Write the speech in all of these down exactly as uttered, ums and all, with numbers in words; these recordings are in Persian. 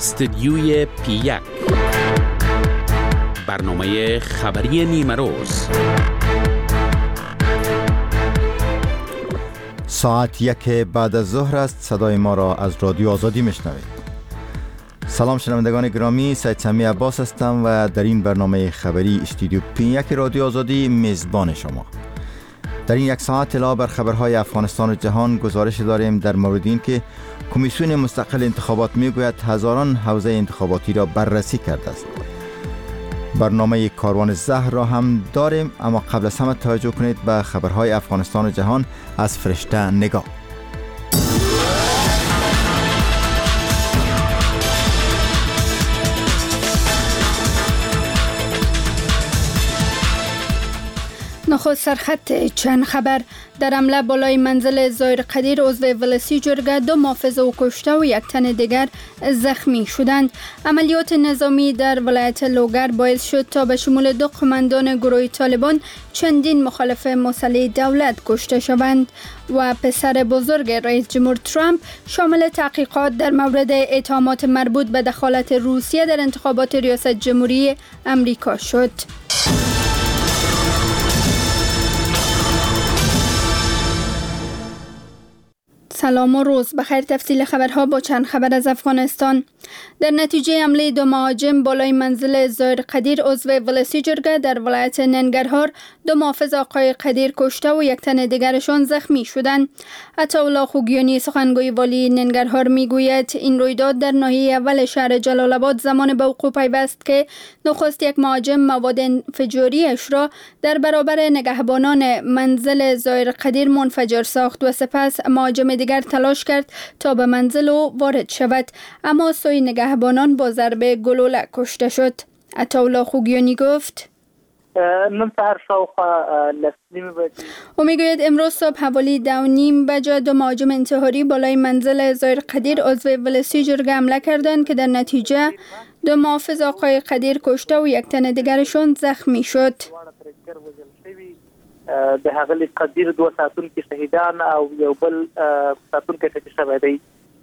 استدیوی پی یک، برنامه خبری نیمه روز. ساعت یک بعد از ظهر است. صدای ما را از رادیو آزادی میشنوید. سلام شنوندگان گرامی، سید سمی عباس هستم و در این برنامه خبری استودیو پی یک رادیو آزادی میزبان شما. در این یک ساعت اطلاع بر خبرهای افغانستان و جهان گزارش داریم در مورد این که کمیسیون مستقل انتخابات میگوید هزاران حوزه انتخاباتی را بررسی کرده است. برنامه کاروان زهر را هم داریم، اما قبل از همه توجه کنید به خبرهای افغانستان و جهان از فرشته نگاه. نخست سرخط چند خبر. در حمله بالای منزل زایر قدیر عضو ولسی جرگه دو محافظ او کشته و یک تن دیگر زخمی شدند. عملیات نظامی در ولایت لوگر باعث شد تا به شمول دو قماندان گروه طالبان چندین مخالف مسلح دولت کشته شوند و پسر بزرگ رئیس جمهور ترامپ شامل تحقیقات در مورد اتهامات مربوط به دخالت روسیه در انتخابات ریاست جمهوری امریکا شد. سلام و روز بخیر. تفصیل خبرها با چند خبر از افغانستان. در نتیجه حمله دو مهاجم بالای منزل زایر قدیر عضو ولسی جرگه در ولایت ننگرهار، دو محافظ آقای قدیر کشته و یک تن دیگرشان زخمی شدند. عطاالله خوگیانی سخنگوی والی ننگرهار میگوید این رویداد در ناحیه اول شهر جلال آباد زمان به وقوع پیوست که نخست یک مهاجم مواد انفجاریش را در برابر نگهبانان منزل زایر قدیر منفجر ساخت و سپس مهاجم دیگر تلاش کرد تا به منزل او وارد شود، اما سوی نگهبانان با ضربه گلوله کشته شد. عطاالله خوگیانی گفت نن سهار شاوخوا لس نیمه بجې او میگوید امروز صبح حوالی دو نیم بجه دو مهاجم انتحاری بالای منزل زایر قدیر عضو ولسی جرگه حمله کردند که در نتیجه دو محافظ آقای قدیر کشته و یک تن دیگرشان زخمی شد. د هغه قدیر دو ساتونکي شهیدان او یو بل ساتونکي ټپي شوی دی.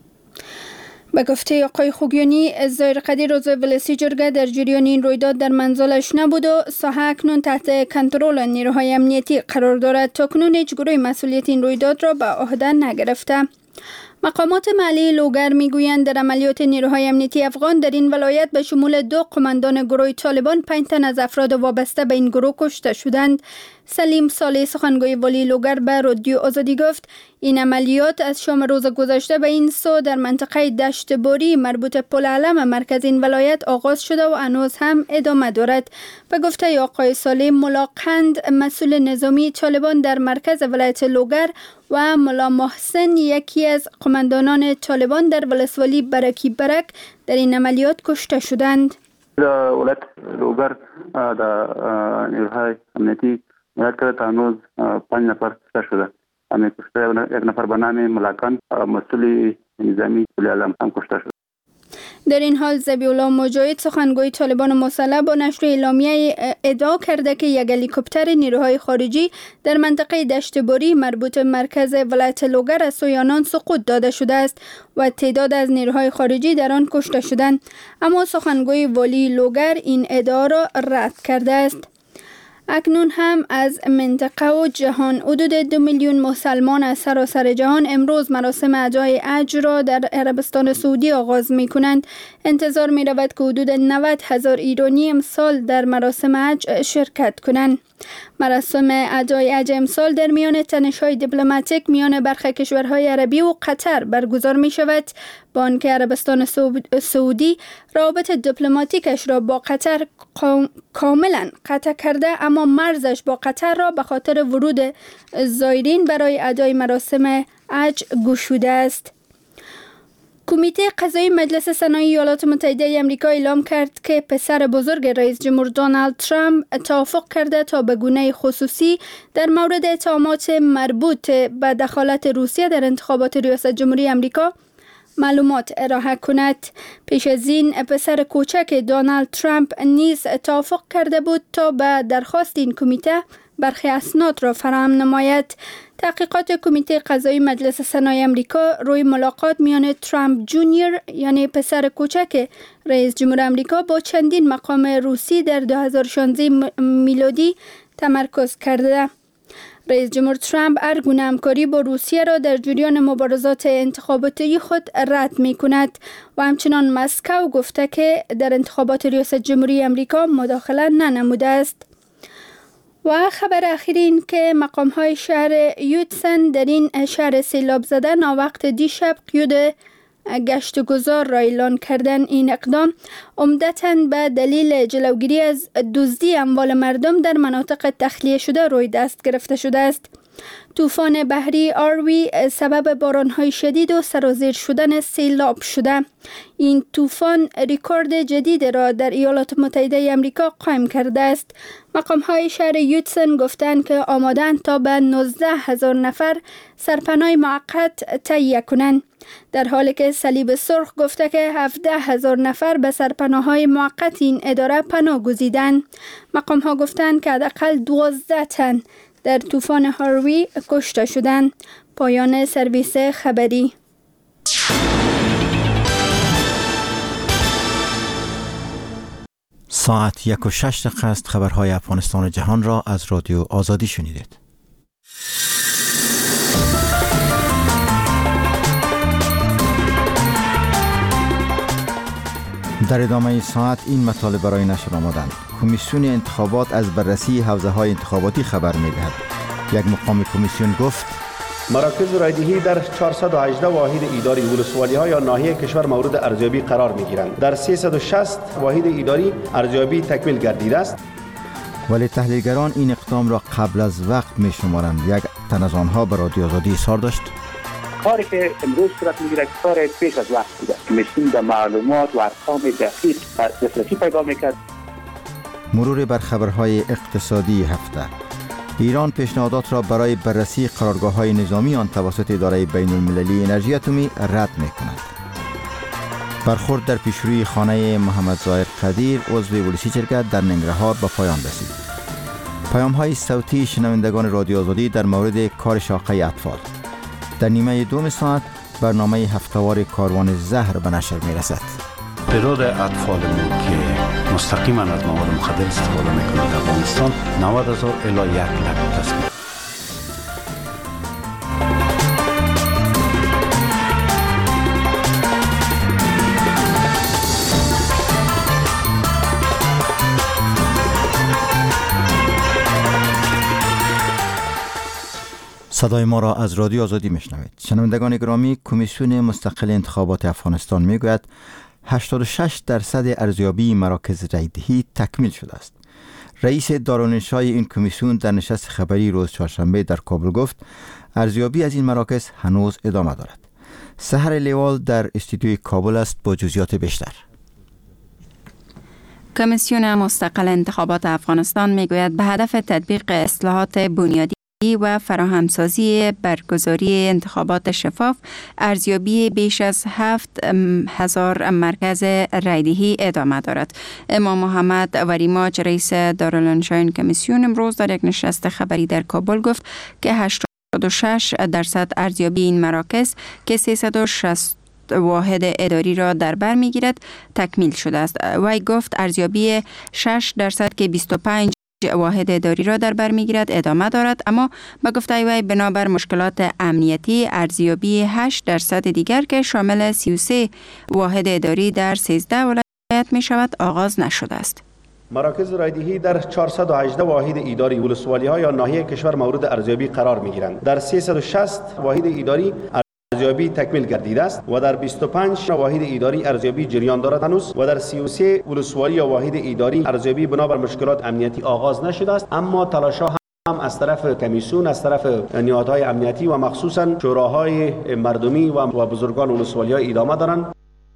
به گفته آقای خوگیانی، زایر قدیر عضو ولسی جرگه در جریان این رویداد در منزلش نبود و ساحه اکنون تحت کنترل نیروهای امنیتی قرار دارد. تاکنون هیچ گروه مسئولیت این رویداد را به عهده نگرفته. مقامات محلی لوگر میگویند در عملیات نیروهای امنیتی افغان در این ولایت به شمول دو قماندان گروه طالبان پنج تن از افراد وابسته به این گروه کشته شدند. سلیم صالح سخنگوی والی لوگر به رادیو آزادی گفت این عملیات از شام روز گذشته به این سو در منطقه دشت بوری مربوط پل علم مرکز این ولایت آغاز شده و هنوز هم ادامه دارد. به گفته آقای صالح، ملا قند مسئول نظامی طالبان در مرکز ولایت لوگر و ملا محسن یکی از قماندانان طالبان در ولسوالی برکی برک در این عملیات کشته شدند. در ولایت لوگر در نیروهای امنیتی مرکز کرده تا هنوز پنج نفر کشته شده. همه کشته یک نفر به نام ملاکان مسئول نظامی پل علم هم کشته شده. در این حال ذبیح الله مجاهد سخنگوی طالبان مسلح با نشر اعلامیه ادعا کرده که یک هلیکوپتر نیروهای خارجی در منطقه دشت بوری مربوط مرکز ولایت لوگر از سوی آنان سقوط داده شده است و تعداد از نیروهای خارجی در آن کشته شدند، اما سخنگوی والی لوگر این ادعا را رد کرده است. اکنون هم از منطقه و جهان حدود دو میلیون مسلمان از سراسر جهان امروز مراسم ادای حج را در عربستان سعودی آغاز می کنند. انتظار می رود که حدود نود هزار ایرانی امسال در مراسم حج شرکت کنند. مراسم ادای حج امسال در میان تنش‌های دیپلماتیک میان برخی کشورهای عربی و قطر برگزار می شود، با آنکه عربستان سعودی روابط دیپلماتیکش را با قطر کاملا قطع کرده، اما مرزش با قطر را به خاطر ورود زائرین برای ادای مراسم حج گشوده است. کمیته قضایی مجلس سنای ایالات متحده آمریکا اعلام کرد که پسر بزرگ رئیس جمهور دونالد ترامپ توافق کرده تا به گونه خصوصی در مورد اتهامات مربوط به دخالت روسیه در انتخابات ریاست جمهوری آمریکا معلومات ارائه کند. پیش از این پسر کوچک دونالد ترامپ نیز توافق کرده بود تا به درخواست این کمیته برخی اسناد را فراهم نماید. تحقیقات کمیته قضایی مجلس سنای امریکا روی ملاقات میان ترامپ جونیور یعنی پسر کوچک رئیس جمهور امریکا با چندین مقام روسی در دو هزار و شانزده میلادی تمرکز کرده. رئیس جمهور ترامپ هر گونه همکاری با روسیه را در جریان مبارزات انتخاباتی خود رد می کند و همچنان مسکو گفته که در انتخابات ریاست جمهوری امریکا مداخله ننموده است. و خبر اخیر این که مقام های شهر یوتسن در این شهر سیلاب زده ناوقت دیشب قیود گشتگزار را اعلان کردن. این اقدام عمدتاً به دلیل جلوگیری از دزدی اموال مردم در مناطق تخلیه شده روی دست گرفته شده است. طوفان بحری آروی سبب باران‌های شدید و سرازیر شدن سیلاب شده. این طوفان رکورد جدید را در ایالات متحده آمریکا قائم کرده است. مقام‌های شهر یوتسن گفتند که آماده‌اند تا به نوزده هزار نفر سرپناه موقت تهیه کنند، در حالی که صلیب سرخ گفته که هفده هزار نفر به سرپناه‌های موقت این اداره پناه گزیدند. مقام‌ها گفتند که حداقل دوازده تن در طوفان هاروی کشته شدند. پایان سرویس خبری. ساعت یک و شش دقیقه است. خبرهای افغانستان و جهان را از رادیو آزادی شنیدید. در ادامه ساعت این مطالب برای نشر آمدند. کمیسیون انتخابات از بررسی حوزه‌های انتخاباتی خبر می‌دهد. یک مقام کمیسیون گفت مراکز رایدهی در چهارصد و هجده واحد اداری ولسوالی‌ها یا ناحیه کشور مورد ارزیابی قرار می‌گیرند. در سیصد و شصت واحد اداری ارزیابی تکمیل گردیده است. ولی تحلیلگران این اقدام را قبل از وقت می‌شمارند. یک تن از آنها به رادیو آزادی اظهار داشت کاری که امروز صورت می‌گیرد کار پیش از وقت بوده. کمیسیون به معلومات و ارقام دقیق دسترسی پیدا می‌کرد. مرور بر خبرهای اقتصادی هفته. ایران پیشنهادات را برای بررسی قرارگاه‌های نظامی آن توسط اداره بین‌المللی انرژی اتمی رد می‌کند. برخورد در پیشروی خانه محمد ظاهر قدیر عضو ولسی جرگه در ننگرهار به پایان رسید. پیام‌های صوتی شنوندگان رادیو آزادی در مورد کار شاخه اطفال. در نیمه دوم ساعت برنامه هفته‌وار کاروان زهر به نشر می‌رسد. تعداد اطفالمون که مستقیما از مواد مخدر استفاده میکنند در افغانستان نود هزار الی یک لک است. صدای ما را از رادیو آزادی میشنوید. شنوندگان گرامی، کمیسیون مستقل انتخابات افغانستان میگوید هشتاد و شش درصد ارزیابی مراکز رایدهی تکمیل شده است. رئیس دارالانشای این کمیسیون در نشست خبری روز چهارشنبه در کابل گفت ارزیابی از این مراکز هنوز ادامه دارد. سحر لیوال در استودیوی کابل است با جزئیات بیشتر. کمیسیون مستقل انتخابات افغانستان میگوید به هدف تطبیق اصلاحات بنیادی و فراهمسازی برگزاری انتخابات شفاف ارزیابی بیش از هفت هزار مرکز رایدهی ادامه دارد. امام محمد وریماج رئیس دارالانشای کمیسیون امروز در یک نشست خبری در کابل گفت که هشتاد و شش درصد ارزیابی این مراکز که سیصد و شصت واحد اداری را در بر میگیرد تکمیل شده است. وی گفت ارزیابی شش درصد که بیست و پنج واحد اداری را در بر میگیرد ادامه دارد، اما به گفته وی بنابر مشکلات امنیتی ارزیابی هشت درصد دیگر که شامل سی و سه واحد اداری در سیزده ولایت می شود آغاز نشده است. مراکز رایدهی در چهارصد و هجده واحد اداری ولسوالی‌ها یا ناحیه کشور مورد ارزیابی قرار میگیرند. در سیصد و شصت واحد اداری ارزیابی تکمیل گردیده است و در بیست و پنج واحد اداری ارزیابی جریان دارد هنوز و در سی و سه ولسوالی یا واحد اداری ارزیابی بنابر مشکلات امنیتی آغاز نشده است، اما تلاش‌ها هم از طرف کمیسیون، از طرف نهادهای امنیتی و مخصوصاً شوراهای مردمی و بزرگان ولسوالی‌ها ادامه دارند.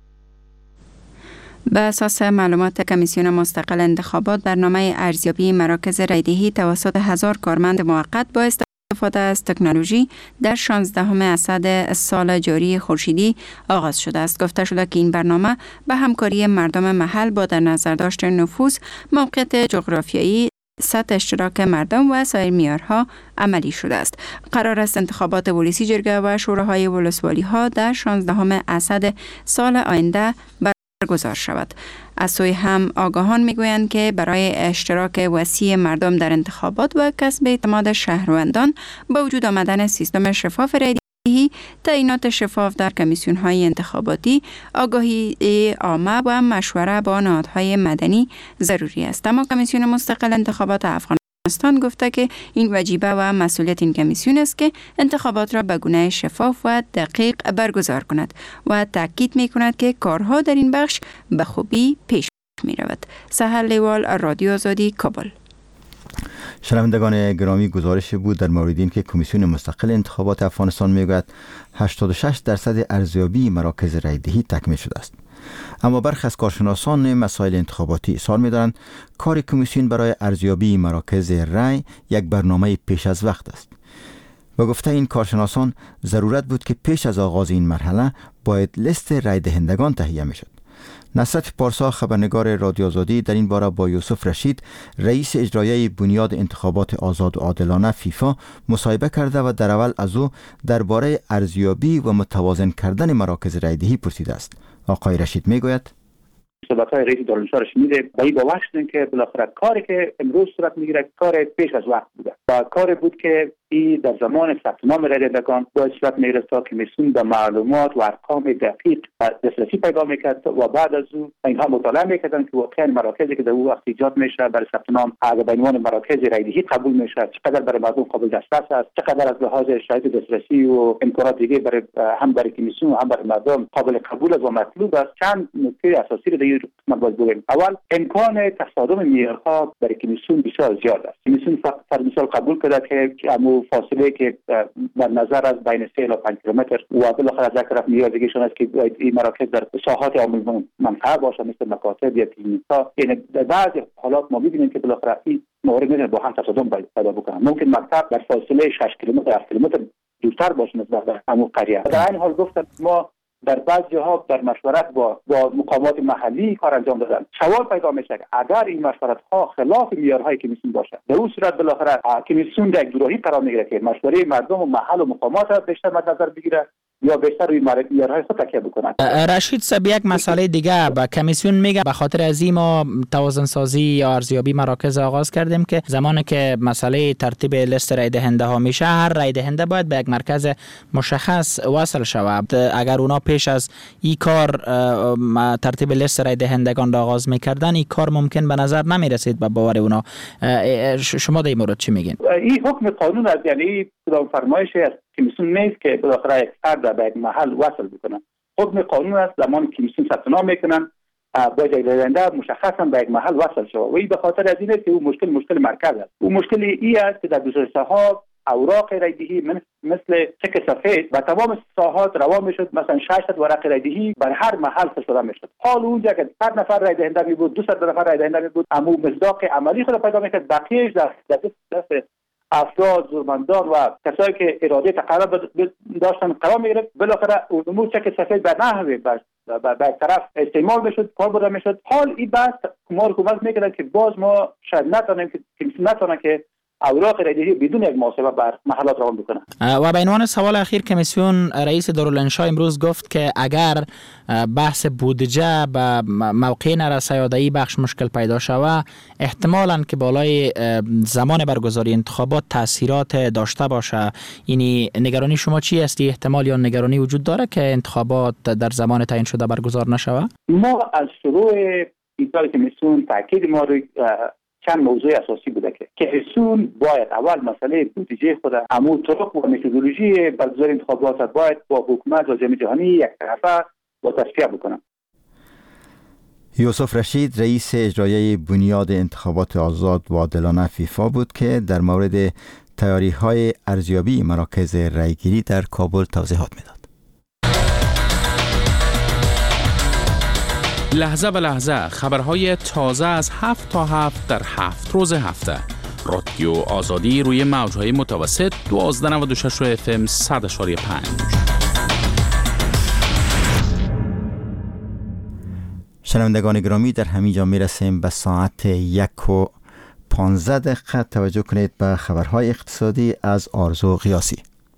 به اساس معلومات کمیسیون مستقل انتخابات برنامه ارزیابی مراکز رایدهی توسط هزار کارمند موقت با استفاده از تکنولوژی در شانزدهم اسد سال جاری خورشیدی آغاز شده است. گفته شده که این برنامه به همکاری مردم محل با در نظر داشتن نفوذ، موقعیت جغرافیایی، سطح اشتراک مردم و سایر معیارها عملی شده است. قرار است انتخابات ولسی جرگه و شوراهای ولسوالی ها در شانزدهم اسد سال آینده برگزار شود. از سوی هم آگاهان میگویند که برای اشتراک وسیع مردم در انتخابات و کسب اعتماد شهروندان با وجود آمدن سیستم شفاف رایدهی، تعیینات شفاف در کمیسیون های انتخاباتی، آگاهی عامه و مشوره با نهادهای مدنی ضروری است. اما کمیسیون مستقل انتخابات افغانستان گفته که این وجیبه و مسئولیت این کمیسیون است که انتخابات را به گونه شفاف و دقیق برگزار کند و تاکید می کند که کارها در این بخش به خوبی پیش می رود. سحر لیوال، رادیو آزادی، کابل. شنوندگان گرامی، گزارش بود در مورد این که کمیسیون مستقل انتخابات افغانستان میگوید هشتاد و شش درصد ارزیابی مراکز رایدهی تکمیل شده است. اما برخی از کارشناسان مسائل انتخاباتی اصرار می‌دارند کار کمیسیون برای ارزیابی مراکز رای یک برنامه پیش از وقت است. و گفته این کارشناسان ضرورت بود که پیش از آغاز این مرحله باید لیست رای دهندگان تهیه می‌شد. نصرت پارسا، خبرنگار رادیو آزادی، در این باره با یوسف رشید، رئیس اجرایی بنیاد انتخابات آزاد و عادلانه فیفا، مصاحبه کرده و در اول از او درباره ارزیابی و متوازن کردن مراکز رایدهی پرسیده است. آقای رشید میگوید صحبت‌های رئیس دارالفنون شنیده و این باور شدیم که بالاخره کاری که امروز صورت میگیره کار پیش از وقت بوده و کاری بود که این در زمان ثبت نام رای دهندگان باید صورت میگرفت تا کمیسیون به معلومات و ارقام دقیق دسترسی پیدا میکرد و بعد از او اینها مطالعه میکردن که واقعا مراکزی که در او وقت ایجاد میشه برای ثبت نام اگر به عنوان مراکز رایدهی قبول میشه چقدر برای مردم قابل دسترس است، چقدر از لحاظ شرایط دسترسی و امکانات دیگه برای هم برای کمیسیون و هم برای مردم قابل قبول است و مطلوب است. چند نکته اساسی رو در این قسمت باید بگیم. اول، امکان تصادم معیارها برای کمیسیون بسیار زیاد است. کمیسیون فقط مثال قبول کرده که امو فاصله که در نظر از بین سه تا پنج کیلومتر و بالاخره از یک طرف معیار دیگه شون است که این مراکز در ساحات عامل منفعه باشه مثل مکاتب یا کلینیک‌ها. یعنی در بعضی حالات ما می‌بینیم که بالاخره این موارد میتونه با هم تصادم پیدا بکنه. ممکن مکتب در فاصله شش کیلومتر هفت کیلومتر دورتر باشه نسبت به همون قریه. در این حال گفتم ما در بعض جاها در مشورت با با مقامات محلی کار انجام دادن. سوال پیدا میشه اگر این مشورت ها خلاف معیارهای کمیسیون باشه، در اون صورت بالاخره کمیسیون در دوراهی قرار میگیره که مشوره مردم و محل و مقامات را بیشتر مد نظر بگیره یا بیشتر روی معیارهای خود تکیه بکنن. رشید صاحب، یک مسئله دیگه به کمیسیون میگه به خاطر از این ما توازن سازی یا ارزیابی مراکز آغاز کردیم که زمانی که مسئله ترتیب لیست رای دهنده ها میشه، هر رای دهنده باید به یک مرکز مشخص وصل شود. اگر اونا پیش از این کار ترتیب لیست رای دهندگان را آغاز میکردن، این کار ممکن به نظر نمیرسید به باور اونا. شما در این مورد چی میگین؟ این حکم قانون است، یعنی فرمایش است کمیسیون نیست که بالاخره یک فرد به یک محل وصل بکنن. حکم قانون است زمان کمیسیون ثبت نام میکنن باید یک دهنده مشخصا به یک محل وصل شود و این به خاطر از این است که او مشکل مشکل مرکز است. او مشکل ای است که در دوسری ساحات اوراق رایدهی مثل چک سفید و تمام ساحات روان میشد، مثلا شش ورق رایدهی بر هر محل فرستاده میشد. حال اونجا که صد نفر رای دهنده می بود، دویست نفر رای دهنده می بود، اما مصداق عملی خود پیدا میکرد، بقیه‌اش در دست افراد زورمندان و کسایی که اراده تقرب داشتن قرار میگرفت. بالاخره اونمو چک سفید به نحوی به به طرف استعمال میشد، کار برده میشد. حال این بحث ما حکومت میکردن که باز ما شاید نتونیم که کمیسیون نتونه که اوراق رایدهی بدون یک محاسبه بر محلات روان بکنه. و به عنوان سوال اخیر، کمیسیون رئیس دارالانشا امروز گفت که اگر بحث بودجه به موقع نرسه یا در این بخش مشکل پیدا شود، احتمالاً که بالای زمان برگزاری انتخابات تاثیرات داشته باشه. یعنی نگرانی شما چی است؟ احتمال یا نگرانی وجود داره که انتخابات در زمان تعیین شده برگزار نشود؟ ما از شروع ایجاد کمیسیون تاکید ما روی چند موضوع اساسی بوده که کمیسیون باید اول مسئله بودجه خود، امور طرق و متدولوژی برگزاری انتخابات باید با حکومت و جامعه جهانی یک طرفه با تصفیه بکنن. یوسف رشید، رئیس اجرایی بنیاد انتخابات آزاد و عادلانه فیفا بود که در مورد تیاری‌های ارزیابی مراکز رایگیری در کابل توضیحات میداد. لحظه به لحظه خبرهای تازه از هفت تا هفت در هفت روز هفته. رادیو آزادی روی موجهای متوسط دوازده نود و شش اف ام صد اشاری پنج. شنوندگان گرامی، در همینجا میرسیم به ساعت یک و پانزده دقیقه توجه کنید به خبرهای اقتصادی از آرزو قیاسی.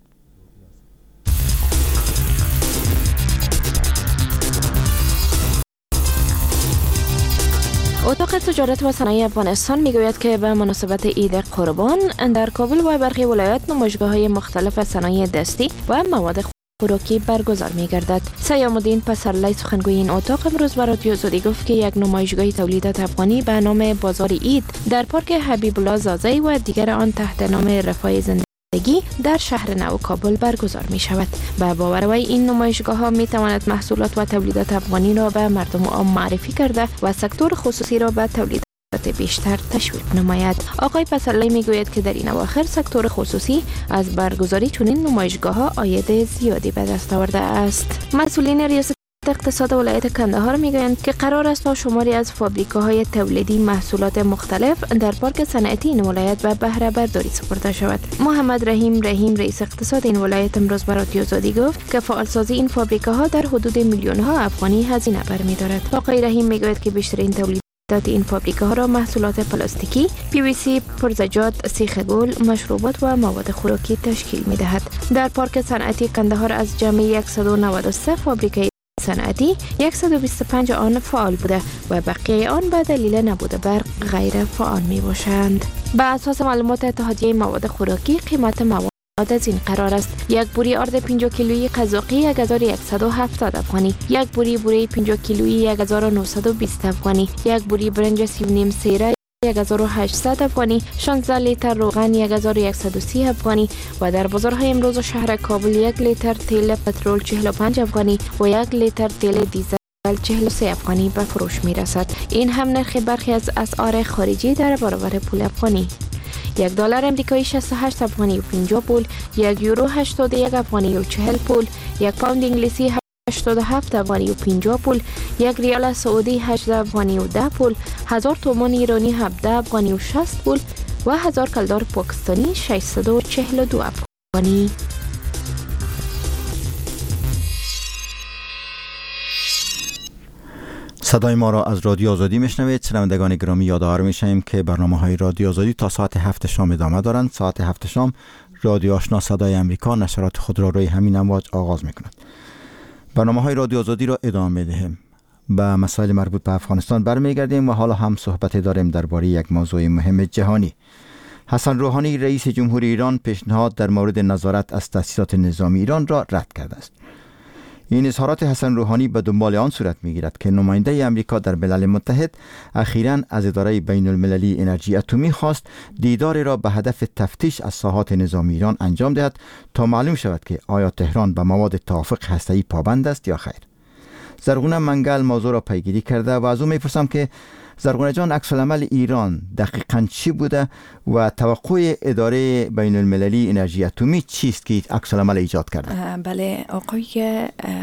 اتاق تجارت و صنایع افغانستان میگوید که به مناسبت عید قربان در کابل و برخی ولایات نمایشگاه‌های مختلف صنایع دستی و مواد خوراکی برگزار می‌گردد. سیام الدین پسرلی سخنگوی این اتاق امروز به رادیو آزادی گفت که یک نمایشگاه تولیدات افغانی به نام بازار عید در پارک حبیب الله زازی و دیگر آن تحت نام رفاه زندگی در شهر نو کابل برگزار می شود. به باور وی این نمایشگاه ها می تواند محصولات و تولیدات افغانی را به مردم عام معرفی کرده و سکتور خصوصی را به تولیدات بیشتر تشویق نماید. آقای پسرلی می گوید که در این اواخر سکتور خصوصی از برگزاری چنین نمایشگاه ها عاید زیادی به دست آورده است. مسئولین ریاست اقتصاد ولایت کندهار میگویند که قرار است تا شماری از فابریکاهای تولیدی محصولات مختلف در پارک صنعتی این ولایت به بهره برداری سپرده شود. محمد رحیم رحیم رئیس اقتصاد این ولایت امروز به رادیو آزادی گفت که فعالسازی این فابریکاها در حدود میلیون ها افغانی هزینه برمی‌دارد. آقای رحیم میگوید که بیشترین تولیدات این فابریکاها را محصولات پلاستیکی، پی وی سی، پرزجاج، سیخ گل، مشروبات و مواد خوراکی تشکیل می‌دهد. در پارک صنعتی کندهار از جمع صد و نود و سه فابریکه صنعتی صد و بیست و پنج آن فعال بوده و بقیه آن به دلیل نبود برق غیر فعال می باشند. به اساس معلومات اتحادیه مواد خوراکی قیمت مواد از این قرار است: یک بوری آرد پنجاه کیلویی قزاقی یک هزار و صد و هفتاد افغانی، یک بوری بوره پنجاه کیلویی یک هزار و نهصد و بیست افغانی، یک بوری برنج سی و نیم سیره یک هزار و هشتصد افغانی، شانزده لیتر روغن یک هزار و صد و سی افغانی و در بازارهای امروز و شهر کابل یک لیتر تیل پترول چهل و پنج افغانی و یک لیتر تیل دیزل چهل و سه افغانی به فروش می رسد. این هم نرخ برخی از اسعار خارجی در برابر پول افغانی: یک دلار امریکایی شصت و هشت افغانی و پنجاه پول، یک یورو هشتاد و یک افغانی و چهل پول، یک پوند انگلیسی هشتاد و هفت افغانی و پنجاه پول، یک ریال سعودی هجده افغانی و ده پول، هزار تومان ایرانی هفده افغانی و شصت پول و هزار کلدار پاکستانی ششصد و چهل و دو افغانی. صدای ما را از رادیو آزادی میشنوید. شنوندگان گرامی یادآور میشیم که برنامه‌های رادیو آزادی تا ساعت هفت شام ادامه دارند. ساعت هفت شام رادیو آشنا صدای امریکا نشرات خود را روی همین امواج آغاز میکند. برنامه‌های رادیو آزادی را ادامه می‌دهیم. به مسائل مربوط به افغانستان برمیگردیم و حالا هم صحبت داریم درباره یک موضوع مهم جهانی. حسن روحانی رئیس جمهوری ایران پیشنهاد در مورد نظارت از تأسیسات نظامی ایران را رد کرده است. این اظهارات حسن روحانی به دنبال آن صورت می‌گیرد که نماینده امریکا در ملل متحد اخیراً از اداره بین المللی انرژی اتمی خواست دیدار را به هدف تفتیش از ساحات نظامی ایران انجام دهد تا معلوم شود که آیا تهران به مواد توافق هسته‌ای پابند است یا خیر. زرغونه منگل موضوع را پیگیری کرده و از او می‌پرسم که زرغونه جان، عکس العمل ایران دقیقاً چی بوده و توقع اداره بین المللی انرژی اتمی چیست که عکس العمل ایجاد کرده؟ بله، آقای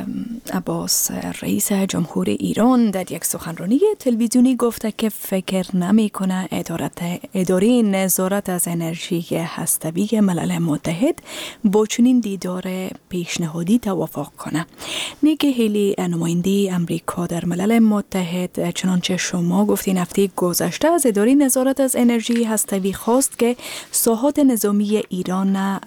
عباس رئیس جمهور ایران در یک سخنرانی تلویزیونی گفته که فکر نمی کنه اداره نظارت از انرژی هسته‌ای ملل متحد با چنین دیدار پیشنهادی توافق کنه. نیکی هیلی نماینده امریکا در ملل متحد چنانچه شما گفت این هفته گذشته از اداره نظارت از انرژی هسته‌ای خواست که ساحات نظامی ایران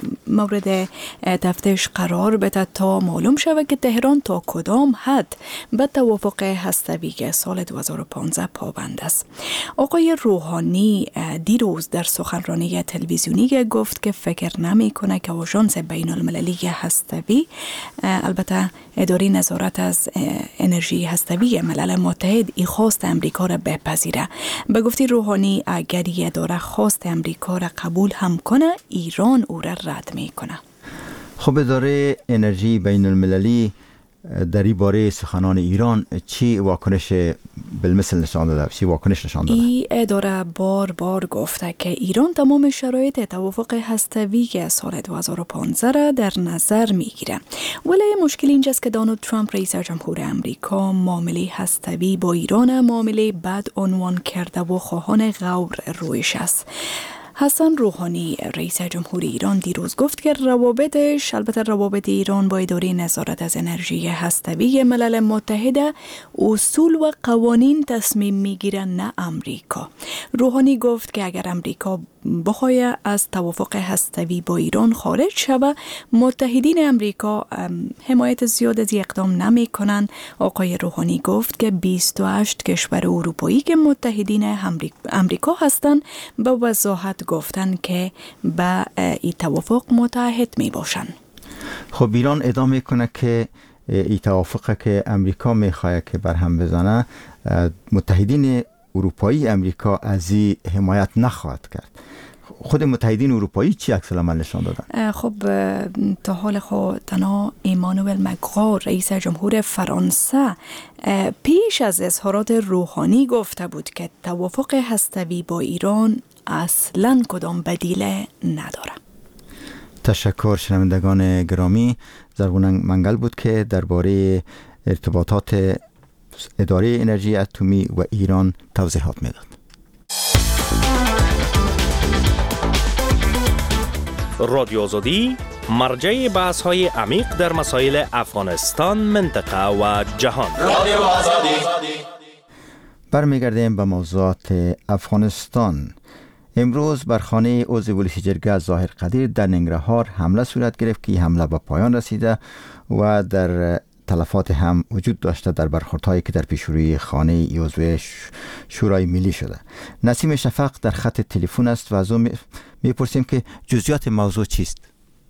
مورد تفتیش قرار بده تا معلوم شود که تهران تا کدام حد به توافق هسته‌ای سال دو هزار و پانزده پابند است. آقای روحانی دیروز در سخنرانی تلویزیونی گفت که فکر نمی کنه که آژانس بین المللی هسته‌ای، البته اداره نظارت از انرژی هسته‌ای ملل متحد، ای خواست امریکا را بپذیره. به گفته روحانی اگر اداره خواست امریکا را قبول هم کنه، ایران او را رد میکنه. خب اداره انرژی بین المللی در این باره سخنان ایران چی واکنش بالمثل نشان داده؟ چی واکنش نشان داده؟ این اداره بار بار گفته که ایران تمام شرایط توافق هسته‌ای سال دو هزار و پانزده را در نظر میگیره. ولی مشکل اینجاست که دونالد ترامپ رئیس جمهور امریکا معامله هسته‌ای با ایران معامله بد عنوان کرده و خواهان غور رویش است. حسن روحانی رئیس جمهوری ایران دیروز گفت که روابطش، البته روابط ایران با اداره نظارت از انرژی هسته‌ای ملل متحد، اصول و قوانین تصمیم میگیرن نه امریکا. روحانی گفت که اگر امریکا بخواهد از توافق هسته‌ای با ایران خارج شود، متحدین امریکا حمایت زیاد از اقدام نمی کنند. آقای روحانی گفت که بیست و هشت کشور اروپایی که متحدین امریکا هستند به وضاحت گفتند که به این توافق متحد می باشند. خب ایران ادامه میکنه که این توافق که امریکا میخواد که برهم بزنه، متحدین اروپایی امریکا از این حمایت نخواهد کرد. خود متحدین اروپایی چی عکس العمل نشان دادن؟ خب تا حال خود تنها ایمانوئل مکرون رئیس جمهور فرانسه پیش از اظهارات روحانی گفته بود که توافق هسته‌ای با ایران اصلاً کدام بدیل نداره. تشکر شنوندگان گرامی. زرغون منگل بود که درباره ارتباطات اداره انرژی اتمی و ایران توضیحات میداد. رادیو آزادی مرجع بحث های عمیق در مسائل افغانستان، منطقه و جهان. رادیو آزادی. برمیگردیم به موضوعات افغانستان. امروز بر خانه عضو ولسی جرگه ظاهر قدیر در ننگرهار حمله صورت گرفت که حمله به پایان رسیده و در تلفات هم وجود داشته در برخوردهایی که در پیشروی خانه عضو شورای ملی شده. نسیم شفق در خط تلفن است و از او میپرسیم که جزئیات موضوع چیست.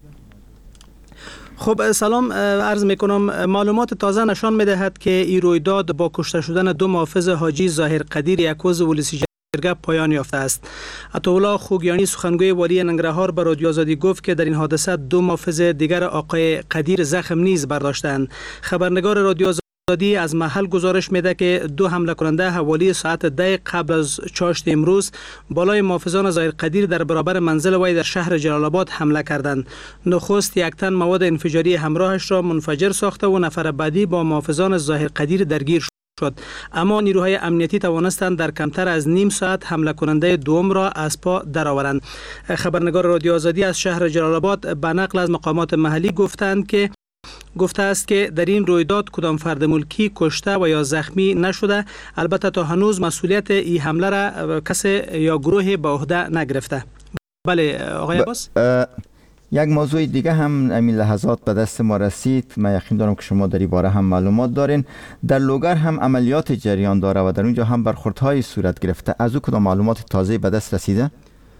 خب سلام عرض میکنم. معلومات تازه نشان میدهد که این رویداد با کشته شدن دو محافظ حاجی ظاهر قدیر یک عضو ولسی جرگه پایان یافته است. عطاالله خوگیانی سخنگوی والی ننگرهار به رادیو آزادی گفت که در این حادثه دو محافظ دیگر آقای قدیر زخم نیز برداشتند. خبرنگار رادیو آزادی از محل گزارش میده که دو حمله کننده حوالی ساعت ده قبل از چاشت امروز بالای محافظان ظاهر قدیر در برابر منزل وی در شهر جلال آباد حمله کردند. نخست یک تن مواد انفجاری همراهش را منفجر ساخته و نفر بعدی با محافظان ظاهر قدیر درگیر شد. شد اما نیروهای امنیتی توانستند در کمتر از نیم ساعت حمله کننده دوم را از پا درآورند. خبرنگار رادیو آزادی از شهر جلال آباد به نقل از مقامات محلی گفتند که گفته است که در این رویداد کدام فرد ملکی کشته و یا زخمی نشده. البته تا هنوز مسئولیت این حمله را کسی یا گروهی به عهده نگرفته. بله آقای عباس. یک موضوع دیگه هم همین لحظات به دست ما رسید. من یقین دارم که شما در این باره هم معلومات دارین. در لوگر هم عملیات جریان داره و در اونجا هم برخوردهای صورت گرفته. از او کدام معلومات تازه به دست رسیده؟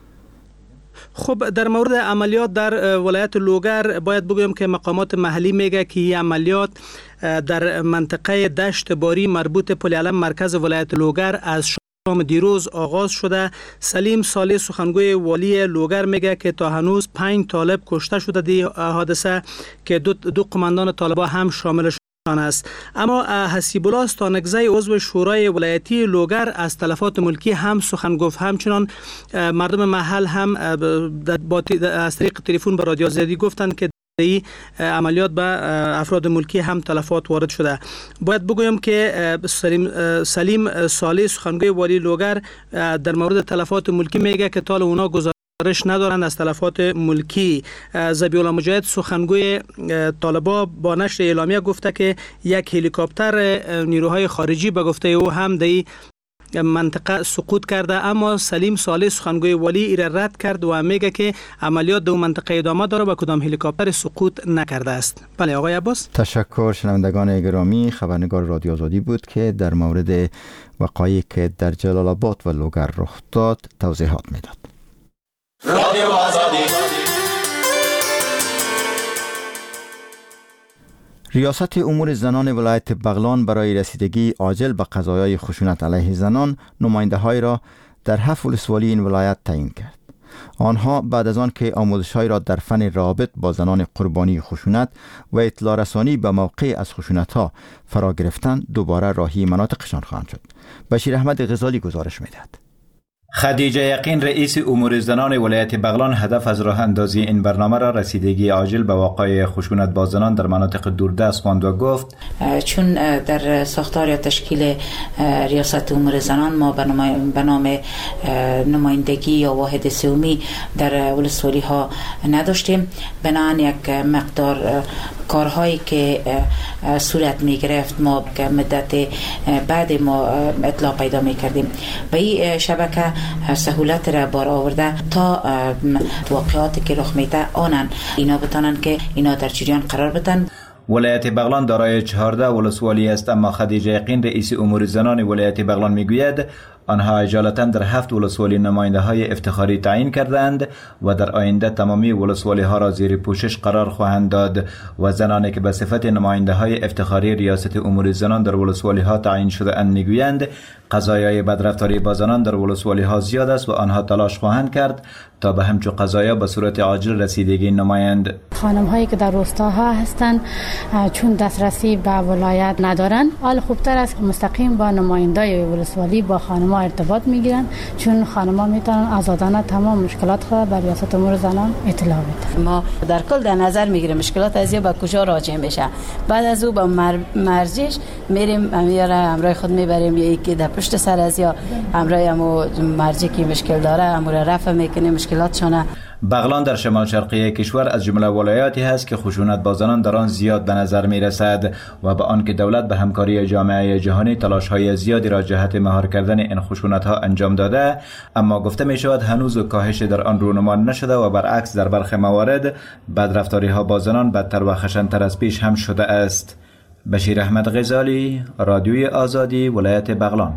خب در مورد عملیات در ولایت لوگر باید بگویم که مقامات محلی میگه که این عملیات در منطقه دشت باری مربوط پل علم مرکز ولایت لوگر از شام دیروز آغاز شده. سلیم صالح سخنگوی والی لوگر میگه که تا هنوز پنج طالب کشته شده دی حادثه که دو, دو قماندان طالبا هم شاملش است. اما حسیب الله استانکزی عضو شورای ولایتی لوگر از تلفات ملکی هم سخن گفت. همچنان مردم محل هم با از طریق تلفن به رادیو آزادی گفتند که این عملیات به افراد ملکی هم تلفات وارد شده. باید بگویم که سلیم سلیم صالح سخنگوی والی لوگر در مورد تلفات ملکی میگه که تا اونا گزارش ندارند از تلفات ملکی. ذبیح الله مجاهد سخنگوی طالبا با نشر اعلامیه گفته که یک هلیکوپتر نیروهای خارجی به گفته او هم در منطقه سقوط کرده، اما سلیم صالح سخنگوی والی ایره رد کرد و میگه که عملیات در منطقه ادامه داره و کدام هلیکوپتر سقوط نکرده است. بله آقای عباس. تشکر شنوندگان گرامی. خبرنگار رادیو آزادی بود که در مورد وقایعی که در جلال آباد و لوگر رخ داد توضیحات میداد. رادیو آزادی. ریاست امور زنان ولایت بغلان برای رسیدگی عاجل به قضایای خشونت علیه زنان نماینده‌های را در هفت ولسوالی این ولایت تعیین کرد. آنها بعد از آن که آموزش‌های را در فن رابط با زنان قربانی خشونت و اطلاع رسانی به موقع از خشونت‌ها فرا گرفتند، دوباره راهی مناطقشان خواهند شد. بشیر احمد غزالی گزارش می‌دهد. خدیجه یقین رئیس امور زنان ولایت بغلان هدف از راه اندازی این برنامه را رسیدگی عاجل به واقع خشونت با زنان در مناطق دوردست خواند و گفت چون در ساختار یا تشکیل ریاست امور زنان ما به نام نمایندگی یا واحد سومی در ولسوالی ها نداشتیم، بنابراین یک مقدار کارهایی که صورت می گرفت ما مدت بعد ما اطلاع پیدا می کردیم و این شبکه سهولت را بار آورده تا واقعاتی که رخ میده آنن اینا بتانن که اینا در جریان قرار بدن. ولایت بغلان دارای چهارده ولسوالی است، اما خدیجه یقین رئیس امور زنان ولایت بغلان میگوید آنها اجالتا در هفت ولسوالی نماینده های افتخاری تعیین کردند و در آینده تمامی ولسوالی ها را زیر پوشش قرار خواهند داد و زنانی که به صفت نماینده های افتخاری ریاست امور زنان در ولسوالی ها تعیین شده اند میگویند قضایای بدرفتاری با زنان در ولسوالی ها زیاد است و آنها تلاش خواهند کرد تا به همچو قضایا به صورت عاجل رسیدگی نمایند. خانم هایی که در روستاها هستند چون دسترسی به ولایت ندارند، حال خوبتر است که مستقیم با نمایندای ولسوالی با خانم ها ارتباط میگیرن، چون خانم ها میتونن آزادانه تمام مشکلات خود بر ریاست امور زنان اطلاع بدن. ما در کل در نظر میگیریم مشکلات از یا به کجا راجع میشه، بعد از او با مر... مرجش میریم امیر همراه خود میبریم، یا یکی در پشت سر از یا همراه امو مرجی که مشکل داره امور رفع میکنیم مشکلاتشونه. بغلان در شمال شرقی کشور از جمله ولایاتی هست که خشونت با زنان در آن زیاد به نظر می رسد و به آن که دولت به همکاری جامعه جهانی تلاش های زیادی را جهت مهار کردن این خشونت ها انجام داده، اما گفته می شود هنوز کاهش در آن رونمان نشده و برعکس در برخی موارد بدرفتاری ها با زنان بدتر و خشن‌تر از پیش هم شده است. بشیر احمد غزالی، رادیوی آزادی، ولایت بغلان.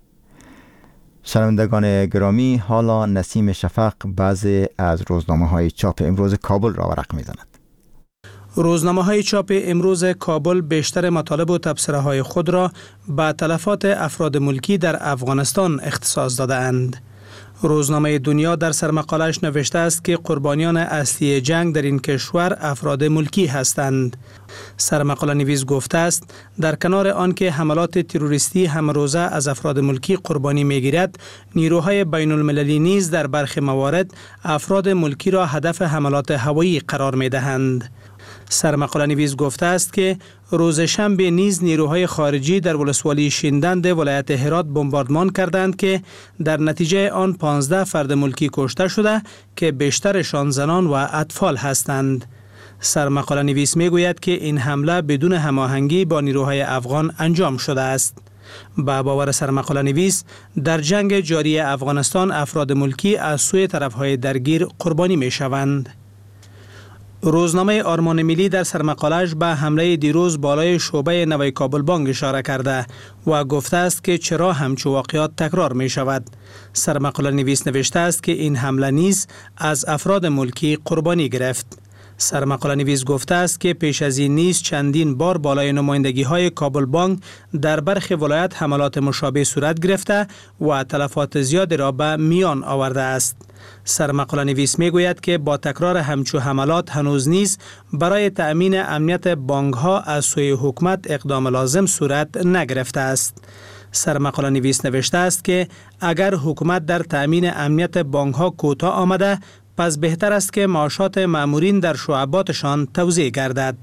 شنوندگان گرامی، حالا نسیم شفق بعضی از روزنامه های چاپ امروز کابل را ورق می زند. روزنامه های چاپ امروز کابل بیشتر مطالب و تبصره های خود را به تلفات افراد ملکی در افغانستان اختصاص داده اند. روزنامه دنیا در سرمقالش نوشته است که قربانیان اصلی جنگ در این کشور افراد ملکی هستند. سرمقاله نویس گفته است در کنار آنکه حملات تروریستی هم روزه از افراد ملکی قربانی میگیرد، نیروهای بین المللی نیز در برخی موارد افراد ملکی را هدف حملات هوایی قرار می دهند. سرمقاله نویس گفته است که روز شنبه نیز نیروهای خارجی در ولسوالی شیندند ولایت هرات بمباردمان کردند که در نتیجه آن پانزده فرد ملکی کشته شده که بیشترشان زنان و اطفال هستند. سرمقاله نویس می گوید که این حمله بدون هماهنگی با نیروهای افغان انجام شده است. با باور سرمقاله نویس در جنگ جاری افغانستان افراد ملکی از سوی طرفهای درگیر قربانی می شوند. روزنامه آرمان ملی در سرمقاله‌اش به حمله دیروز بالای شعبه نوای کابل بانک اشاره کرده و گفته است که چرا همچو واقعات تکرار می شود. سرمقاله نویس نوشته است که این حمله نیز از افراد ملکی قربانی گرفت. سرمقاله نویس گفته است که پیش از این نیز چندین بار بالای نمایندگی های کابل بانک در برخی ولایت حملات مشابه صورت گرفته و تلفات زیادی را به میان آورده است. سرمقاله نویس می گوید که با تکرار همچو حملات هنوز نیز برای تأمین امنیت بانک ها از سوی حکومت اقدام لازم صورت نگرفته است. سرمقاله نویس نوشته است که اگر حکومت در تأمین امنیت بانک ها کوتاه آمده، پس بهتر است که معاشات مامورین در شعباتشان توزیع گردد.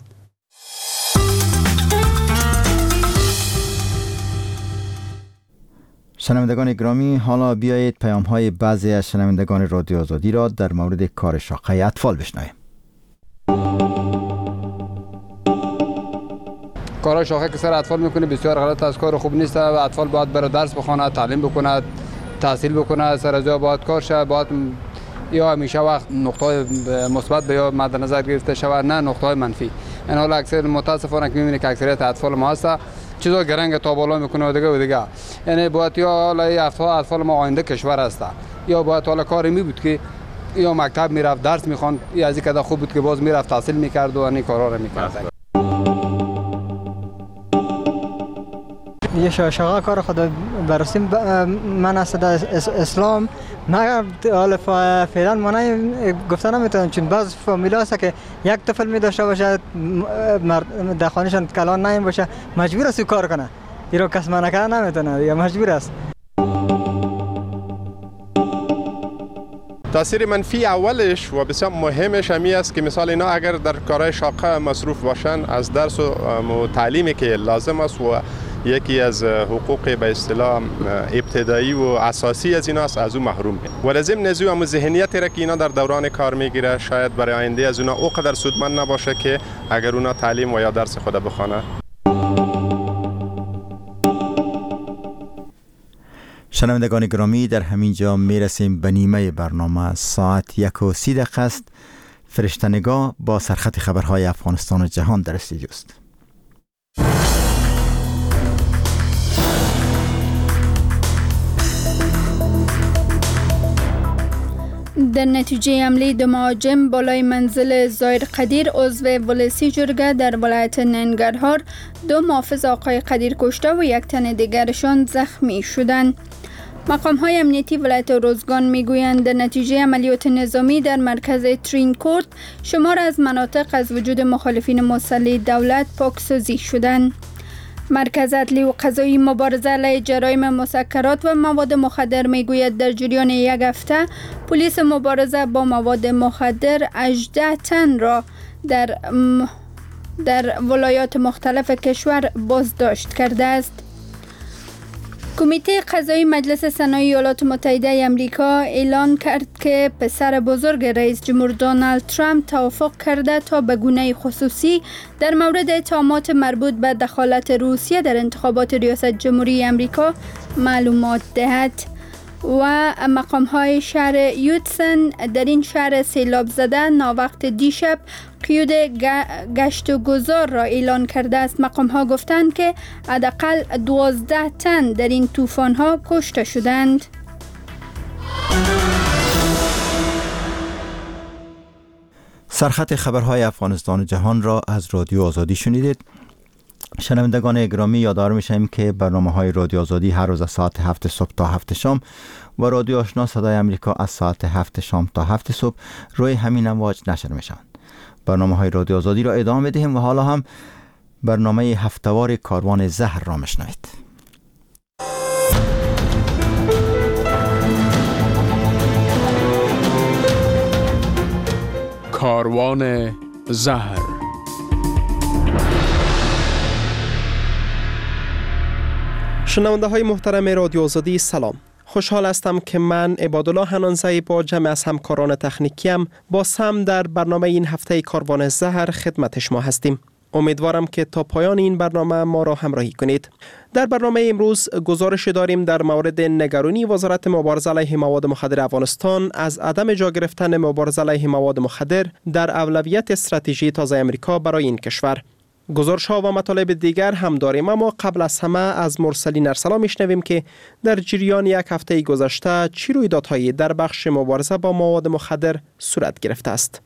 شنوندگان گرامی، حالا بیایید پیام های بعضی از شنوندگان رادیو آزادی را در مورد کار شاخه اطفال بشنویم. کار شاخه که سر اطفال میکنه بسیار غلط است، کار خوب نیست و اطفال باید بره درس بخونه، تعلیم بکنه، تحصیل بکنه، سر از جا باید کار شه، باید یا همیشه وقت نقطه مثبت به یا مد نظر گرفته شود، نه نقطه منفی. این حال اکثر متاسفانه که می‌بینید که اکثریت اطفال ما هست چیزا گرنگ تا بالا میکنه و دیگه و دیگه، یعنی باید یا حالا اطفال ما آینده کشور هست، یا باید حالا کاری می بود که یا مکتب میرفت درس میخوان، یا از این کدا خوب بود که باز میرفت تحصیل میکرد و این کارا رو میکرد. یه شاغل کار خود برسیم من است اسلام، مگر حالا فعلا من گفتن نمیتونم، چون بعض فامیل هست که یک طفل می داشته باشه در خانهشان کلان نیم باشه، مجبور است کار کنه، این رو کس منع کردن نمیتونه یا مجبور است. تاثیر منفی اولش و بسیار مهمش همی است که مثال اینا اگر در کارهای شاقه مصروف باشن از درس و تعلیمی که لازم است و یکی از حقوق به اصطلاح ابتدایی و اساسی از اینا است از او محروم میشه. و لازم نزو هم ذهنیتی را که اینا در دوران کار میگیره شاید برای آینده از اونا اوقدر سودمند نباشه که اگر اونا تعلیم و یا درس خود بخونه. شنوندگان گرامی، در همین جا میرسیم به نیمه برنامه. ساعت یک و سی دقیقه است. فرشته نگاه با سرخط خبرهای افغانستان و جهان در استودیو است. در نتیجه حمله دو مهاجم بالای منزل زایر قدیر عضو ولسی جرگه در ولایت ننگرهار، دو محافظ آقای قدیر کشته و یک تن دیگرشان زخمی شدند. مقام های امنیتی ولایت روزگان میگویند در نتیجه عملیات نظامی در مرکز ترینکورت شمار از مناطق از وجود مخالفین مسلح دولت پاکسازی شدند. مرکز عدلی و قضایی مبارزه علیه جرایم مسکرات و مواد مخدر میگوید در جریان یک هفته پلیس مبارزه با مواد مخدر هجده تن را در در ولایات مختلف کشور بازداشت کرده است. کمیته قضایی مجلس سنای ایالات متحده آمریکا اعلان کرد که پسر بزرگ رئیس جمهور دونالد ترامپ توافق کرده تا به گونه خصوصی در مورد اتهامات مربوط به دخالت روسیه در انتخابات ریاست جمهوری آمریکا معلومات دهد. و مقام های شهر یوتسن در این شهر سیلاب زده ناوقت دیشب قیود گشت و گذار را اعلان کرده است. مقام ها گفتند که حداقل دوازده تن در این طوفان ها کشته شدند. سرخط خبرهای افغانستان و جهان را از رادیو آزادی شنیدید. شنوندگان گرامی، یادآور می‌شیم که برنامه‌های رادیو آزادی هر روز از ساعت هفت صبح تا هفت شام و رادیو آشنا صدای آمریکا از ساعت هفت شام تا هفت صبح روی همین امواج نشر می‌شوند. برنامه‌های رادیو آزادی را ادامه می‌دهیم و حالا هم برنامه هفته‌وار کاروان زهر را می‌شنوید. کاروان زهر. شنونده های محترم رادیو آزادی سلام. خوشحال هستم که من عبادالله حنانزه‌ای با جمع از همکاران تکنیکیم با سم در برنامه این هفته کاروان زهر خدمت شما هستیم. امیدوارم که تا پایان این برنامه ما را همراهی کنید. در برنامه امروز گزارش داریم در مورد نگرانی وزارت مبارزه علیه مواد مخدر افغانستان از عدم جا گرفتن مبارزه علیه مواد مخدر در اولویت استراتژی تازه آمریکا برای این کشور. گزارش ها و مطالب دیگر هم داریم، اما قبل از همه از مرسلین ارسلا میشنویم که در جریان یک هفته گذشته چی رویدادهایی در بخش مبارزه با مواد مخدر صورت گرفته است.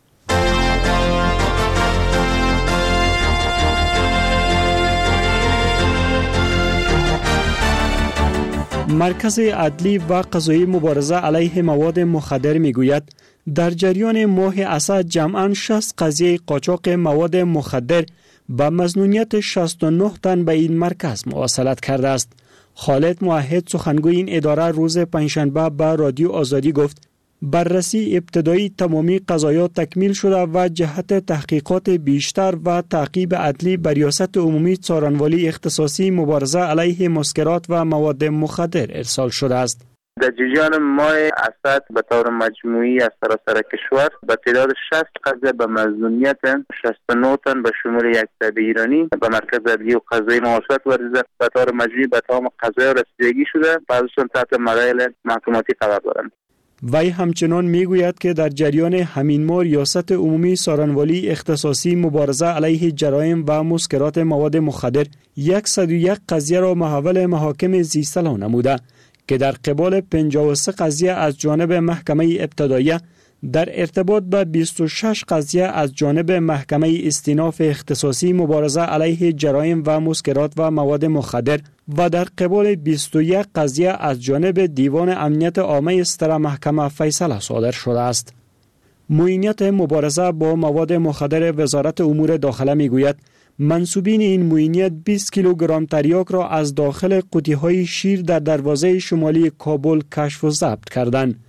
مرکز عدلی و قضایی مبارزه علیه مواد مخدر میگوید در جریان ماه اسد جمعاً شصت قضیه قاچاق مواد مخدر با مظنونیت شصت و نه تن به این مرکز مواصلت کرده است. خالد موحد سخنگوی این اداره روز پنجشنبه به رادیو آزادی گفت بررسی ابتدایی تمامی قضایا تکمیل شده و جهت تحقیقات بیشتر و تعقیب عدلی به ریاست عمومی څارنوالی اختصاصی مبارزه علیه مسکرات و مواد مخدر ارسال شده است. در جریان ماه اسد به طور مجموعی از سراسر کشور به تعداد شصت قضیه به مظنونیت شصت و نه تن به شمول یک تن ایرانی به مرکز عدلی و قضایی مواصلت ورزیده. به طور مجموعی به تمام قضایا رسیدگی شده، بعضشون تحت مراحل محکوماتی قرار دارند. وی همچنان میگوید که در جریان همین ماه ریاست عمومی څارنوالی اختصاصی مبارزه علیه جرایم و مسکرات مواد مخدر صد و یک قضیه را محول محاکم زیستلا نموده که در قبال پنجاه و سه قضیه از جانب محکمه ابتداییه، در ارتباط به بیست و شش قضیه از جانب محکمه استیناف اختصاصی مبارزه علیه جرایم و مسکرات و مواد مخدر و در قبال بیست و یک قضیه از جانب دیوان امنیت عامه ستره محکمه فیصله صادر شده است. معینیت مبارزه با مواد مخدر وزارت امور داخله میگوید منصوبین این معینیت بیست کیلوگرم تریاک را از داخل قوطی‌های شیر در دروازه شمالی کابل کشف و ضبط کردند.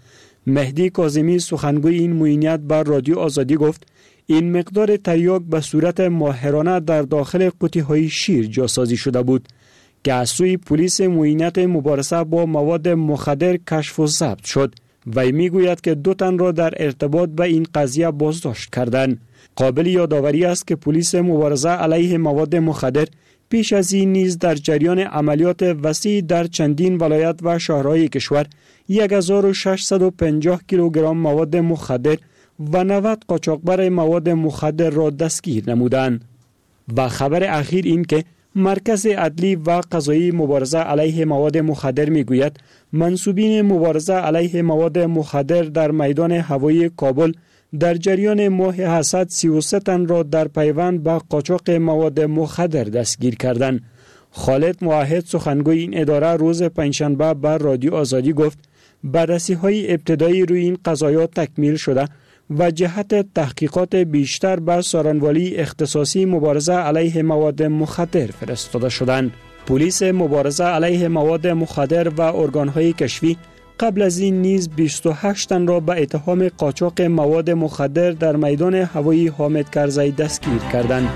مهدی کاظمی سخنگوی این معینیت بر رادیو آزادی گفت این مقدار تریاک به صورت ماهرانه در داخل قوطی‌های شیر جاسازی شده بود که از سوی پلیس معینیت مبارزه با مواد مخدر کشف و ضبط شد. وی میگوید که دو تن را در ارتباط به این قضیه بازداشت کردند. قابل یادآوری است که پلیس مبارزه علیه مواد مخدر پیش از این نیز در جریان عملیات وسیع در چندین ولایت و شهرهای کشور هزار و ششصد و پنجاه کیلوگرم مواد مخدر و نود قاچاقبر مواد مخدر را دستگیر نمودند. و خبر اخیر این که مرکز عدلی و قضایی مبارزه علیه مواد مخدر میگوید منصوبین مبارزه علیه مواد مخدر در میدان هوایی کابل در جریان ماه حسد سی و سه تن را در پیوند به قاچاق مواد مخدر دستگیر کردند. خالد موحد سخنگوی این اداره روز پنجشنبه بر رادیو آزادی گفت بررسی‌های ابتدایی روی این قضایا تکمیل شده و جهت تحقیقات بیشتر به سارنوالی اختصاصی مبارزه علیه مواد مخدر فرستاده شدند. پلیس مبارزه علیه مواد مخدر و ارگان‌های کشفی قبل از این نیز بیست و هشت تن را به اتهام قاچاق مواد مخدر در میدان هوایی حامد کرزی دستگیر کردند.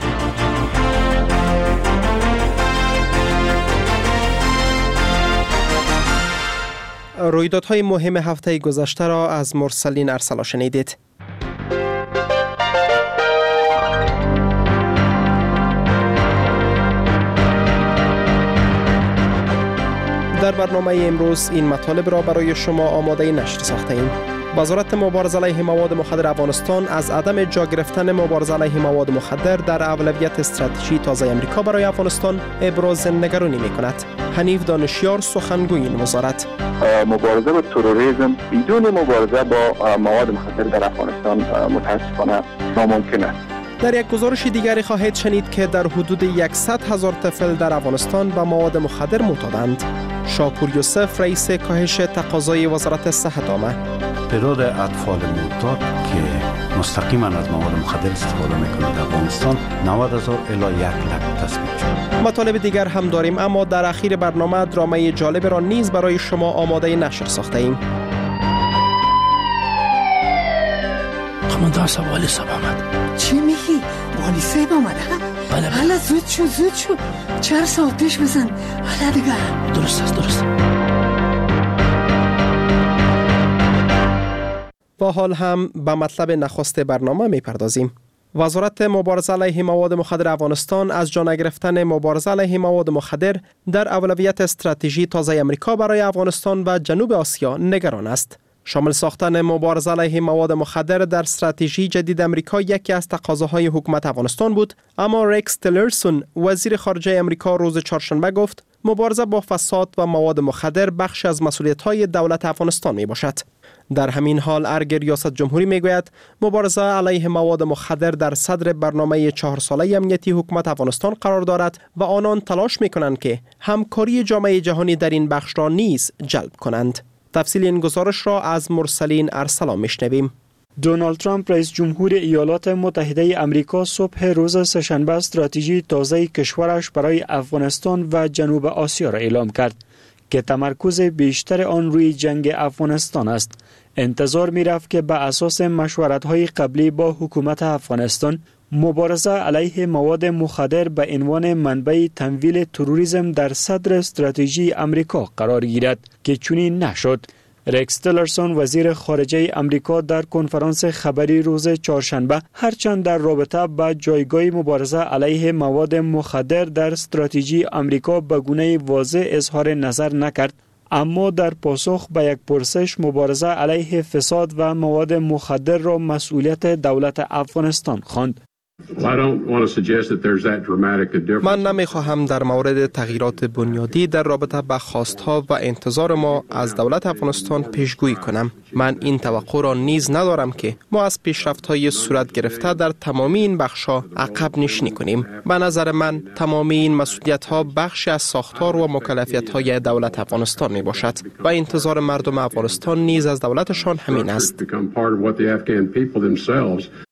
رویدادهای مهم هفته گذشته را از مرسلین ارسلا شنیدید. در برنامه امروز این مطالب را برای شما آماده نشر ساخته ایم. وزارت مبارزه علیه مواد مخدر افغانستان از عدم جا گرفتن مبارزه علیه مواد مخدر در اولویت استراتژی تازه امریکا برای افغانستان ابراز نگرانی می‌کند. حنیف دانشیار سخنگوی این وزارت: مبارزه با تروریسم بدون مبارزه با مواد مخدر در افغانستان متاسفانه ناممکن است. در یک گزارش دیگری خواهید شنید که در حدود صد هزار طفل در افغانستان به مواد مخدر معتادند. شاپور یوسف رئیس کاهش تقاضای وزارت صحت آمد. تعداد اطفال معتاد که مستقیما از مواد مخدر استفاده میکنند در افغانستان نود هزار الی یک لک تثبیت شد. مطالب دیگر هم داریم، اما در اخیر برنامه درامای جالب را نیز برای شما آماده نشر ساخته ایم. قماندان صاحب والی صاحب آمد. چی میگی؟ والی صاحب آمد ها؟ بله بله. حالا زود شو زود شو. چهار ساعتش بزن. حالا دیگه. درست است درست. با حال هم به مطلب نخست برنامه میپردازیم. وزارت مبارزه علیه مواد مخدر افغانستان از جا نگرفتن مبارزه علیه مواد مخدر در اولویت استراتژی تازه امریکا برای افغانستان و جنوب آسیا نگران است. شامل ساختن مبارزه علیه مواد مخدر در استراتژی جدید امریکا یکی از تقاضاهای حکومت افغانستان بود، اما ریکس تیلرسون وزیر خارجه امریکا روز چهارشنبه گفت مبارزه با فساد و مواد مخدر بخش از مسئولیت‌های دولت افغانستان میباشد. در همین حال ارگ ریاست جمهوری میگوید مبارزه علیه مواد مخدر در صدر برنامه چهار ساله امنیتی حکومت افغانستان قرار دارد و آنان تلاش میکنند که همکاری جامعه جهانی در این بخش را نیز جلب کنند. تفصیل این گزارش را از مرسلین ارسلا میشنویم. دونالد ترامپ رئیس جمهور ایالات متحده آمریکا صبح روز سه‌شنبه استراتژی تازه کشورش برای افغانستان و جنوب آسیا را اعلام کرد که تمرکز بیشتر آن روی جنگ افغانستان است. انتظار می رفت که به اساس مشورت‌های قبلی با حکومت افغانستان مبارزه علیه مواد مخدر به عنوان منبع تمویل تروریسم در صدر استراتژی امریکا قرار گیرد که چنین نشد. ریکس تیلرسون وزیر خارجه امریکا در کنفرانس خبری روز چهارشنبه هرچند در رابطه با جایگاه مبارزه علیه مواد مخدر در استراتژی امریکا به گونه واضح اظهار نظر نکرد، اما در پاسخ به یک پرسش مبارزه علیه فساد و مواد مخدر را مسئولیت دولت افغانستان خواند. من نمیخواهم در مورد تغییرات بنیادی در رابطه با خواستها و انتظار ما از دولت افغانستان پیشگویی کنم. من این توقع را نیز ندارم که ما از پیشرفت‌های صورت گرفته در تمامی این بخش‌ها عقب نشینی کنیم. به نظر من تمامی این مسئولیت‌ها بخشی از ساختار و مکلفیت‌های دولت افغانستان میباشد و انتظار مردم افغانستان نیز از دولتشان همین است.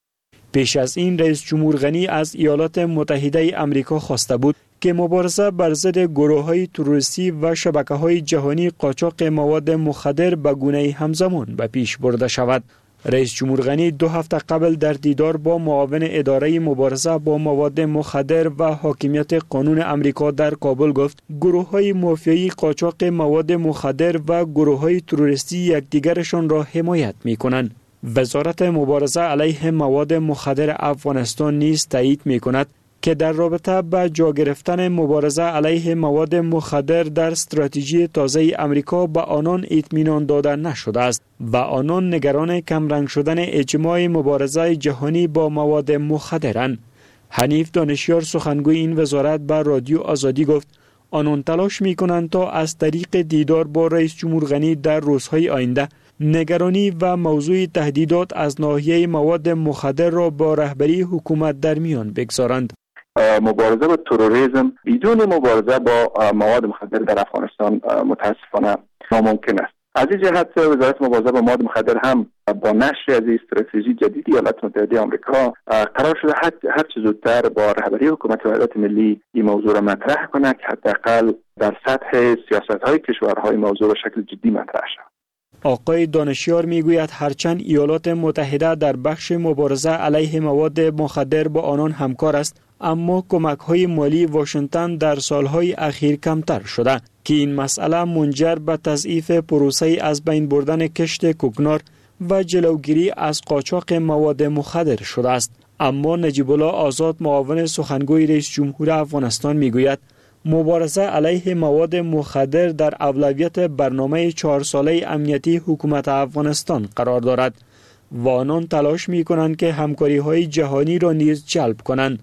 پیش از این رئیس جمهور غنی از ایالات متحده آمریکا خواسته بود که مبارزه بر ضد گروه‌های تروریستی و شبکه‌های جهانی قاچاق مواد مخدر به گونه همزمان به پیش برده شود. رئیس جمهور غنی دو هفته قبل در دیدار با معاون اداره مبارزه با مواد مخدر و حاکمیت قانون آمریکا در کابل گفت گروه‌های مافیایی قاچاق مواد مخدر و گروه‌های تروریستی یکدیگرشان را حمایت می‌کنند. وزارت مبارزه علیه مواد مخدر افغانستان نیز تایید می‌کند که در رابطه با جا گرفتن مبارزه علیه مواد مخدر در استراتژی تازه آمریکا به آنان اطمینان داده نشده است و آنان نگران کمرنگ شدن اجماع مبارزه جهانی با مواد مخدرند. حنیف دانشیار سخنگوی این وزارت به رادیو آزادی گفت آنان تلاش می‌کنند تا از طریق دیدار با رئیس جمهور غنی در روزهای آینده نگرانی و موضوع تهدیدات از ناحیه مواد مخدر را با رهبری حکومت در میان بگذارند. مبارزه با تروریسم بدون مبارزه با مواد مخدر در افغانستان متاسفانه ناممکن است. از این جهت وزارت مبارزه با مواد مخدر هم با نشر از استراتژی جدید ایالات متحده آمریکا قرار شده هر چه زودتر با رهبری حکومت وحدت ملی این موضوع را مطرح کنند که حداقل در سطح سیاست‌های کشورهای موضوع به شکل جدی مطرح شود. آقای دانشیار میگوید هرچند ایالات متحده در بخش مبارزه علیه مواد مخدر با آنان همکار است، اما کمک‌های مالی واشنگتن در سالهای اخیر کمتر شده که این مسئله منجر به تضعیف پروسه از بین بردن کشت کوکنار و جلوگیری از قاچاق مواد مخدر شده است. اما نجیب الله آزاد معاون سخنگوی رئیس جمهور افغانستان میگوید مبارزه علیه مواد مخدر در اولویت برنامه چهار ساله امنیتی حکومت افغانستان قرار دارد و آنان تلاش می کنند که همکاری های جهانی را نیز جلب کنند.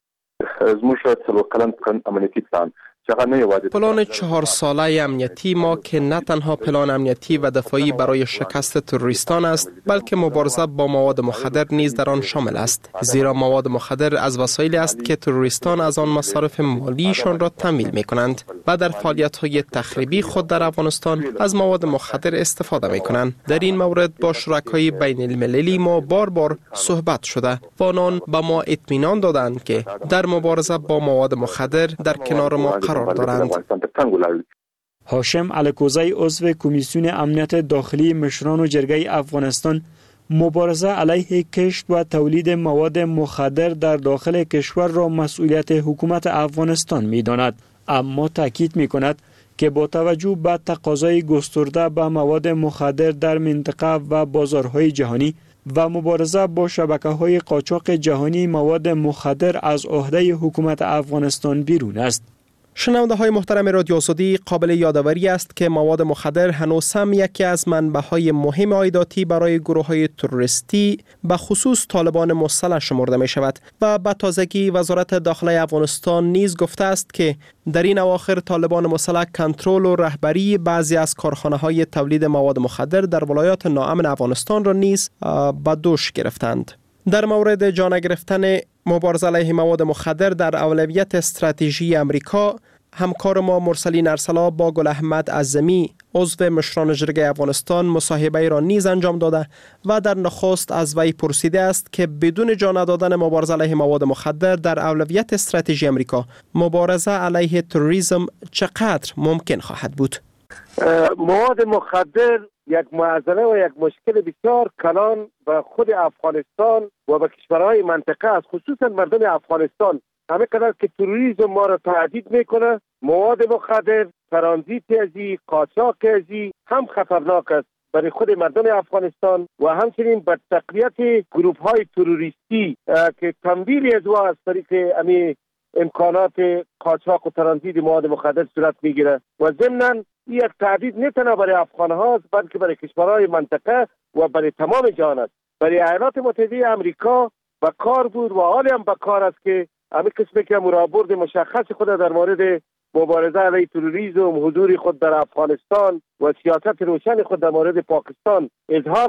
پلان چهار ساله امنیتی ما که نه تنها پلان امنیتی و دفاعی برای شکست تروریستان است، بلکه مبارزه با مواد مخدر نیز در آن شامل است، زیرا مواد مخدر از وسایلی است که تروریستان از آن مصارف مالیشان را تامین می کنند و در فعالیت‌های تخریبی خود در افغانستان از مواد مخدر استفاده می کنند. در این مورد با شرکای بین المللی ما بار بار صحبت شده و آنان به ما اطمینان دادند که در مبارزه با مواد مخدر در کنار ما قرار دارند. هاشم الکوزی عضو کمیسیون امنیت داخلی مشران و جرگه افغانستان مبارزه علیه کشت و تولید مواد مخدر در داخل کشور را مسئولیت حکومت افغانستان می‌داند، اما تاکید می‌کند که با توجه به تقاضای گسترده به مواد مخدر در منطقه و بازارهای جهانی و مبارزه با شبکه‌های قاچاق جهانی مواد مخدر از عهده حکومت افغانستان بیرون است. شنونده های محترم رادیو آزادی، قابل یادآوری است که مواد مخدر هنوز هم یکی از منبع‌های مهم عایداتی برای گروه‌های تروریستی به خصوص طالبان مسلح شمرده می شود و به تازگی وزارت داخلی افغانستان نیز گفته است که در این اواخر طالبان مسلح کنترل و رهبری بعضی از کارخانه‌های تولید مواد مخدر در ولایات ناامن افغانستان را نیز به دوش گرفتند. در مورد جان گرفتن مبارزه علیه مواد مخدر در اولویت استراتژی امریکا، همکار ما مرسلین ارسلا با گل احمد عظمی عضو مشران جرگه افغانستان مصاحبه را نیز انجام داده و در نخست از وی پرسیده است که بدون جان دادن مبارزه علیه مواد مخدر در اولویت استراتژی امریکا، مبارزه علیه تروریسم چقدر ممکن خواهد بود؟ مواد مخدر یک معضله و یک مشکل بسیار کلان به خود افغانستان و به کشورهای منطقه است، خصوصا مردم افغانستان. همه قدر که تروریسم ما را تهدید میکنه، مواد مخدر، ترانزیت ازی، قاچاق ازی هم خطرناک است برای خود مردم افغانستان و همچنین به تقویت گروپ های تروریستی که تمویل از او از طریق امی امکانات قاچاق و ترانزیت مواد مخدر صورت میگیره و ضمناً این یک تهدید نه تنها برای افغان هاست بلکه برای کشورهای منطقه و برای تمام جهان است. برای ایالات متحده آمریکا به کار بود و حالی هم به کار است که همین قسمی که مرابرد مشخص خود در مورد مبارزه علیه تروریسم، حضور خود در افغانستان و سیاست روشن خود در مورد پاکستان اظهار داشت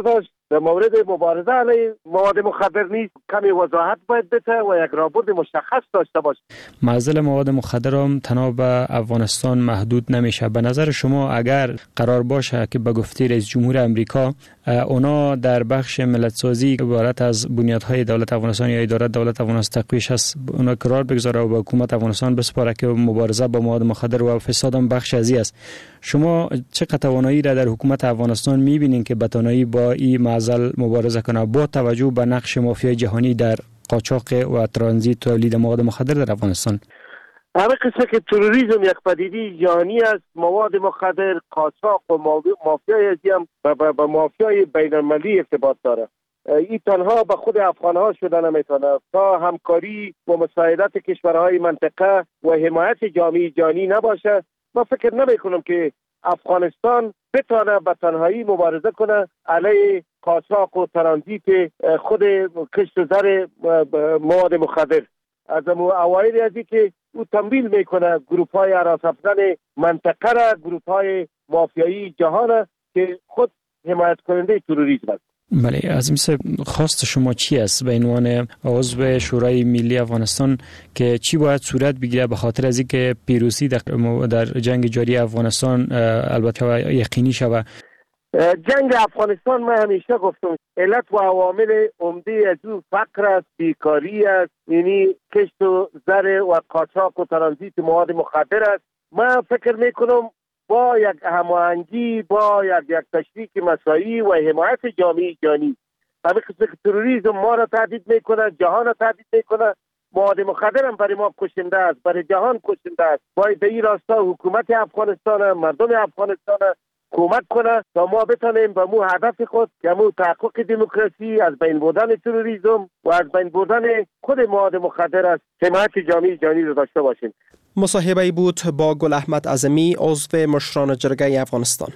در مورد مبارزه علیه مواد مخدر نیست، کمی وضاحت باید بده و یک راهبرد مشخص داشته باشه. معضل مواد مخدر هم تنها به افغانستان محدود نمیشه. به نظر شما اگر قرار باشه که به گفته رئیس جمهور امریکا اونا در بخش ملت‌سازی عبارت از بنیادهای دولت افغانستان یا اداره دولت افغانستان تقویش است، اونا قرار بگذاره و به حکومت افغانستان بسپاره که مبارزه با مواد مخدر و فساد هم بخش ازی است، شما چقدر توانایی را در حکومت افغانستان می‌بینید که بتوانی با این معضل مبارزه کنه با توجه به نقش مافیای جهانی در قاچاق و ترانزیت تولید مواد مخدر در افغانستان؟ همه قسمه که تروریسم یک پدیده جهانی است، مواد مخدر، قاچاق و مافیای ازی هم با مافیای بین المللی ارتباط داره. این تنها به خود افغان ها شده نمیتونه، تا همکاری و مساعدت کشورهای منطقه و حمایت جامعه جهانی نباشه ما فکر نمی کنم که افغانستان بتونه به تنهایی مبارزه کنه علیه قاچاق و ترانزیت خود کشت و زر مواد مخدر. از اوایل ازی که او تمویل میکنه گروپ های هراس افزن منطقه را، گروپ های مافیایی جهان که خود حمایت کننده تروریسم است. بله، از مثل خواست شما چی است به عنوان عضو شورای ملی افغانستان که چی باید صورت بگیره به خاطر از اینکه پیروزی در, در جنگ جاری افغانستان البته یقینی شود؟ جنگ افغانستان من همیشه گفتم علت و عوامل عمده از او فقر است، بیکاری است، یعنی کشت و زر و قاچاق و ترانزیت مواد مخدر است. من فکر میکنم با یک هماهنگی، با یک یک تشریک مساعی و حمایت جامعه جهانی، همین قسم که تروریسم ما را تهدید میکنه، جهان را تهدید میکنه، مواد مخدر هم برای ما کشنده است، برای جهان کشنده است. باید به این راستا حکومت افغانستان، مردم افغانستان کمک کنه تا ما بتانیم به مو هدف خود که مو تحقق دموکراسی، از بین بردن تروریسم و از بین بردن خود مواد مخدر است، حمایت جامعه جهانی را داشته باشیم. مصاحبه بود با گل احمد اعظمی، عضو مشران جرگه افغانستان.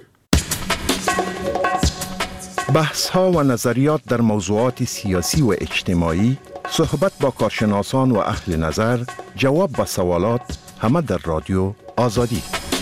بحث ها و نظریات در موضوعات سیاسی و اجتماعی، صحبت با کارشناسان و اهل نظر، جواب به سوالات، همه در رادیو آزادی.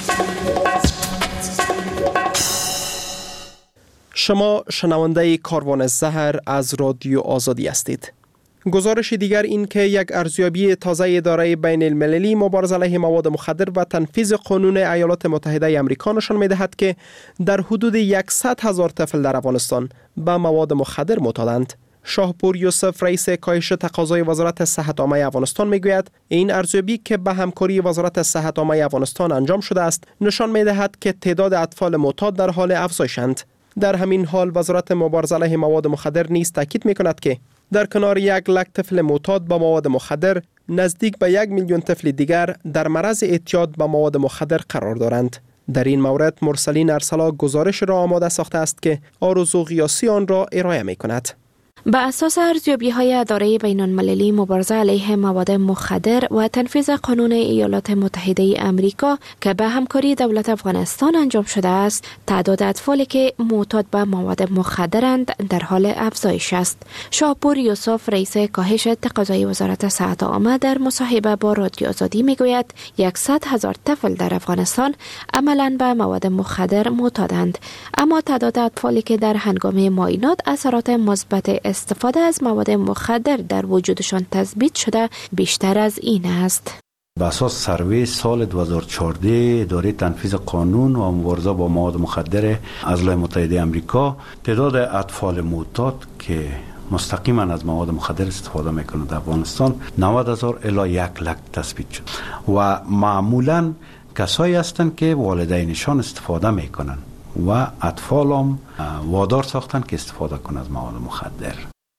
شما شنونده کاروان زهر از رادیو آزادی هستید. گزارش دیگر این که یک ارزیابی تازه اداره بین المللی مبارزه علیه مواد مخدر و تنفیذ قانون ایالات متحده آمریکا نشان می‌دهد که در حدود صد هزار طفل در افغانستان به مواد مخدر معتادند. شاهپور یوسف، رئیس کاهش تقاضای وزارت صحت عامه افغانستان میگوید این ارزیابی که به همکاری وزارت صحت عامه افغانستان انجام شده است نشان می‌دهد که تعداد اطفال معتاد در حال افزایشند. در همین حال وزارت مبارزه علیه مواد مخدر نیز تاکید می‌کند که در کنار یک لک طفل معتاد با مواد مخدر، نزدیک به یک میلیون طفل دیگر در معرض اعتیاد به مواد مخدر قرار دارند. در این مورد مرسلین ارسلا گزارش را آماده ساخته است که آرزو غیاسی آن را ارائه می‌کند. به اساس ارزیابی‌های اداره بین‌المللی مبارزه علیه مواد مخدر و تنفیذ قانون ایالات متحده آمریکا که به همکاری دولت افغانستان انجام شده است، تعداد اطفالی که معتاد به مواد مخدرند در حال افزایش است. شاهپور یوسف، رئیس کاهش تقاضای وزارت صحت عامه، در مصاحبه با رادیو آزادی میگوید صد هزار طفل در افغانستان عملاً به مواد مخدر معتادند، اما تعداد اطفالی که در هنگام معاینات اثرات مثبت استفاده از مواد مخدر در وجودشان تثبیت شده بیشتر از این است. به اساس سروی سال دو هزار و چهارده اداره تنفیذ قانون و مبارزه با مواد مخدر از ایالات متحده آمریکا، تعداد اطفال معتاد که مستقیما از مواد مخدر استفاده میکنند در افغانستان نود هزار الی یک لک تثبیت شد و معمولا کسایی هستند که والدینشان استفاده میکنند و اطفال هم وادار ساختن که استفاده کنند از مواد مخدر.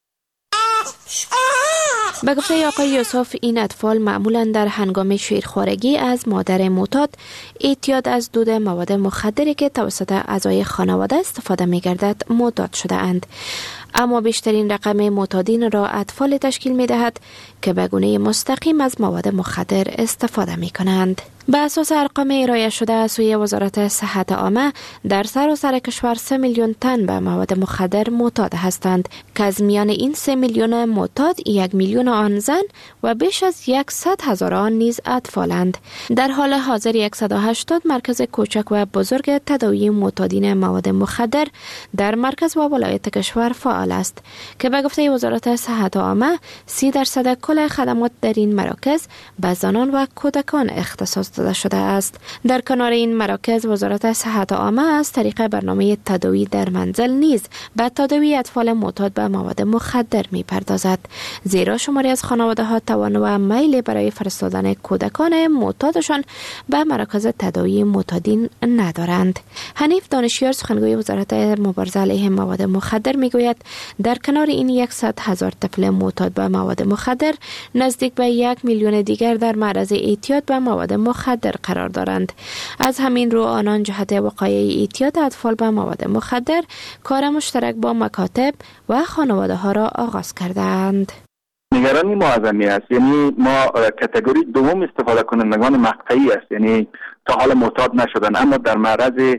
به گفته آقای یوسف، این اطفال معمولا در هنگام شیرخوارگی از مادر معتاد، اعتیاد از دود مواد مخدری که توسط اعضای خانواده استفاده می گردد معتاد شده اند. اما بیشترین رقم معتادین را اطفال تشکیل می دهد که به گونه مستقیم از مواد مخدر استفاده می کنند. به اساس ارقام ارائه شده از سوی وزارت صحت عامه، در سراسر کشور سه میلیون تن به مواد مخدر معتاد هستند که از میان این سه میلیون معتاد یک میلیون آن زن و بیش از صد هزار آن نیز اطفالند. در حال حاضر صد و هشتاد مرکز کوچک و بزرگ تداوی معتادین مواد مخدر در مرکز و ولایت کشور فعال است که به گفته وزارت صحت عامه سی درصد کل خدمات در این مراکز به زنان و کودکان اختصاص داده شده است. در کنار این مراکز وزارت صحت عامه از طریق برنامه تداوی در منزل نیز به تداوی اطفال معتاد به مواد مخدر می پردازد، زیرا شماری از خانواده ها توان و میل برای فرستادن کودکان معتادشان به مراکز تداوی معتادین ندارند. حنیف دانشیار سخنگوی وزارت مبارزه علیه مواد مخدر می گوید در کنار این صد هزار طفل معتاد به مواد مخدر، نزدیک به یک میلیون دیگر در معرض اعتیاد به مواد مخدر قرار دارند. از همین رو آنان جهت وقایع اعتیاد اطفال به مواد مخدر کار مشترک با مکاتب و خانواده ها را آغاز کردند. نگرانی ما از این است، یعنی ما کاتگوری دوم استفاده کنندگان مقطعی است، یعنی تا حال معتاد نشدن اما در معرض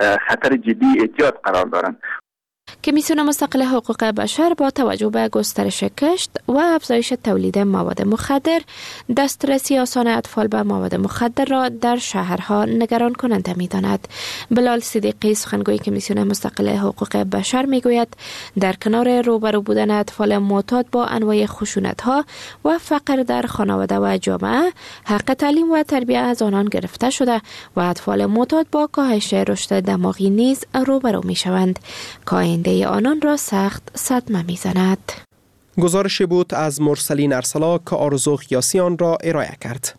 خطر جدی اعتیاد قرار دارند. کمیسیون مستقل حقوق بشر با توجه به گسترش کشت و افزایش تولید مواد مخدر، دسترسی آسان اطفال به مواد مخدر را در شهرها نگران کننده می داند. بلال صدیقی سخنگوی کمیسیون مستقل حقوق بشر می گوید در کنار روبرو بودن اطفال معتاد با انواع خشونت ها و فقر در خانواده و جامعه، حق تعلیم و تربیت از آنان گرفته شده و اطفال معتاد با کاهش رشد دماغی نیز روبرو می شوند. آینده آنان را سخت صدمه می‌زند. گزارشی بود از مرسلین ارسلا که آرزو قیاسی آن را ارائه کرد.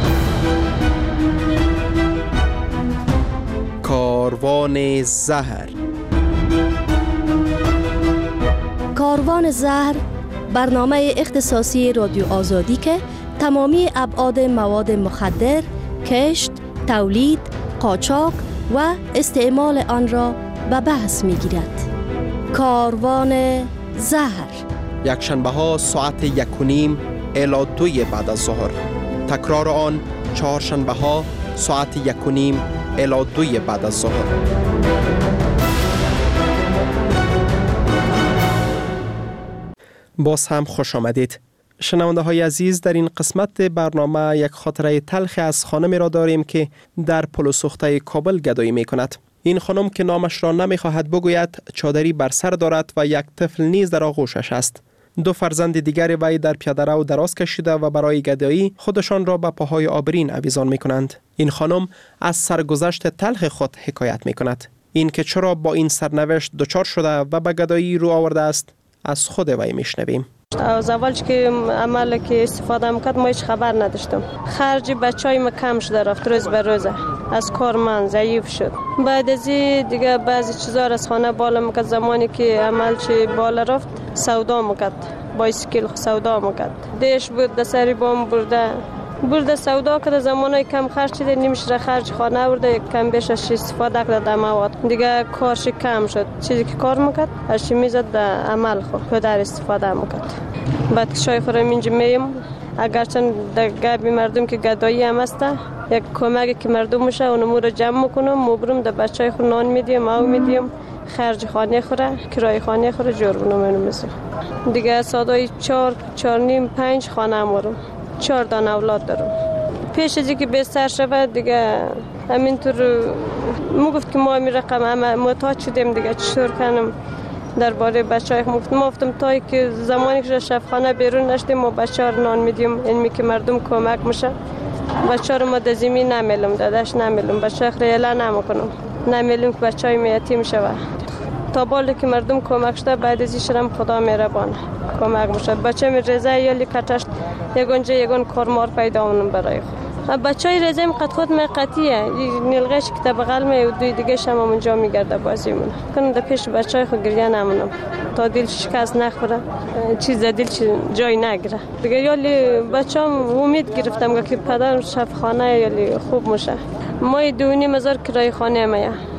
کاروان زهر. کاروان زهر برنامه اختصاصی رادیو آزادی که تمامی ابعاد مواد مخدر، کشت، تولید، قاچاق و استعمال آن را به بحث می‌گیرد. کاروان زهر یک شنبه ها ساعت یک و نیم الی دوی بعد از ظهر، تکرار آن چهار شنبه ها ساعت یک و نیم الی دوی بعد از ظهر. باز هم خوش آمدید شنونده های عزیز. در این قسمت برنامه یک خاطره تلخ از خانمی را داریم که در پل سوخته کابل گدایی می کند. این خانم که نامش را نمی خواهد بگوید چادری بر سر دارد و یک طفل نیز در آغوشش است. دو فرزند دیگر وی در پیاده‌رو دراز کشیده و برای گدایی خودشان را به پاهای آبرین آویزان می کنند. این خانم از سرگذشت تلخ خود حکایت می کند. این که چرا با این سرنوشت دچار شده و به گدایی رو آورده است از خود وی می شنویم. از اول که عمل که استفاده میکرد ما هیچ خبر نداشتم. خرج بچهای ما کم شده رفت، روز به روز از کار من ضعیف شد. بعد از دیگه بعضی چیزا از خانه بالا میکرد. زمانی که عمل چی بالا رفت سودا میکرد، بایسکل سودا میکرد. دیش بود دسری بام برده برده سودا کرده. زمانی کم خرج شده نیمش را خرج خانه برده، کم بیش از استفاده کرده در مواد. دیگه کارش کم شد. چیزی که کار میکرد اشی میزد در عمل خود پدر استفاده میکرد. بعد که شای خورم اینجا میم، اگرچند در گبی مردم که گدایی هم است، یک کمکی که مردم میشه اونمو رو جمع میکنم، مبرم در بچه های خود نان میدیم، او میدیم، خرج خانه خوره، کرای خانه خوره جور بونم اینو میزم. دیگه سادای چار چار نیم پنج خانه امارم، چهار دانه اولاد دارم. پیش از اینکه بستر شود دیگه همینطور مو گفت که ما می رقم همه محتاج شدیم دیگه چطور کنم درباره بچه‌های خود. ما گفتم تا که زمانی که شفاخانه بیرون نشدیم ما بچه‌ها رو نان میدیم، اینمی که مردم کمک میشه. بچه‌ها رو ما در زمین نمیلم، داداش نمیلم، بچه‌ها رو اعلان نمیکنم، نمیلم که بچه‌های ما یتیم شود. تا بالا که مردم کمک شده بعد از اینشم خدا مهربان کمک میشه. بچه می رضا یالی کتش یگونجا یگون کارمار پیدا اونم برای خود. بچهای رضا می قد خود می قطیه نیلغش که تا بغل می دوی دیگه شما اونجا میگرده بازی مون کنم در پیش بچهای خود گریه نمونم تا دل شکست نخوره، چیز دل جای نگیره دیگه. یالی بچه‌ام امید گرفتم که پدرم شفاخانه یالی خوب میشه. ما دو نیم هزار کرایه خانه میه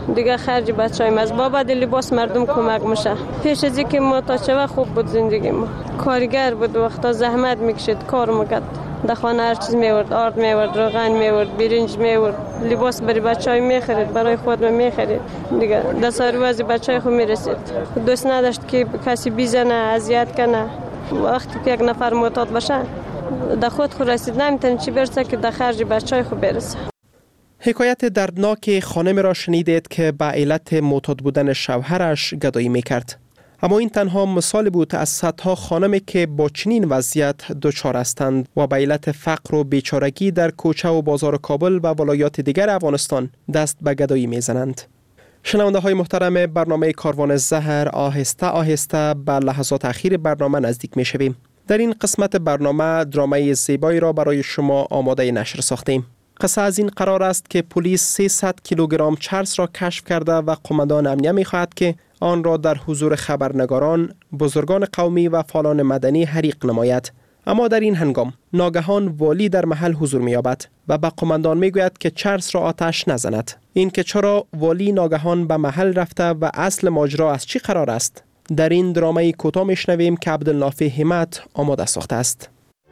دیگه خرج بچه‌ایم از بابت لباس مردم کمک میشه. پیش از اینکه ما تا چه وقت خوب بود زندگی ما. کارگر بود وقتا زحمت میکشید کار میکرد. در خانه هر چیز میورد، آرد میورد، روغن میورد، برنج میورد، لباس برای بچه‌ای میخرید، برای خود میخرید. دیگه دست روزی بچه‌ای خود میرسید. دوست نداشت که کسی بیزنه، اذیت کنه. وقتی که یک نفر معتاد باشه در خود خود رسید نمیتونه چی برسه که در خرج بچه‌ای خود برسه. حکایت دردناک خانم را شنیدید که به علت معتاد بودن شوهرش گدایی میکرد. اما این تنها مثال بود از صدها خانمی که با چنین وضعیت دچار هستند و به علت فقر و بیچارگی در کوچه و بازار کابل و ولایات دیگر افغانستان دست به گدایی میزنند. شنونده های محترم، برنامه کاروان زهر آهسته آهسته به لحظات اخیر برنامه نزدیک می شویم. در این قسمت برنامه درامای زیبایی را برای شما آماده نشر ساختیم. قصه از این قرار است که پلیس سیصد کیلوگرم چرس را کشف کرده و قماندان امنیه می خواهد که آن را در حضور خبرنگاران، بزرگان قومی و فعالان مدنی حریق نماید. اما در این هنگام ناگهان والی در محل حضور می‌یابد و به قماندان می‌گوید که چرس را آتش نزند. این که چرا والی ناگهان به محل رفته و اصل ماجرا از چی قرار است، در این درامای کوتاه میشنویم که عبدالنافع همت آماده ساخته است.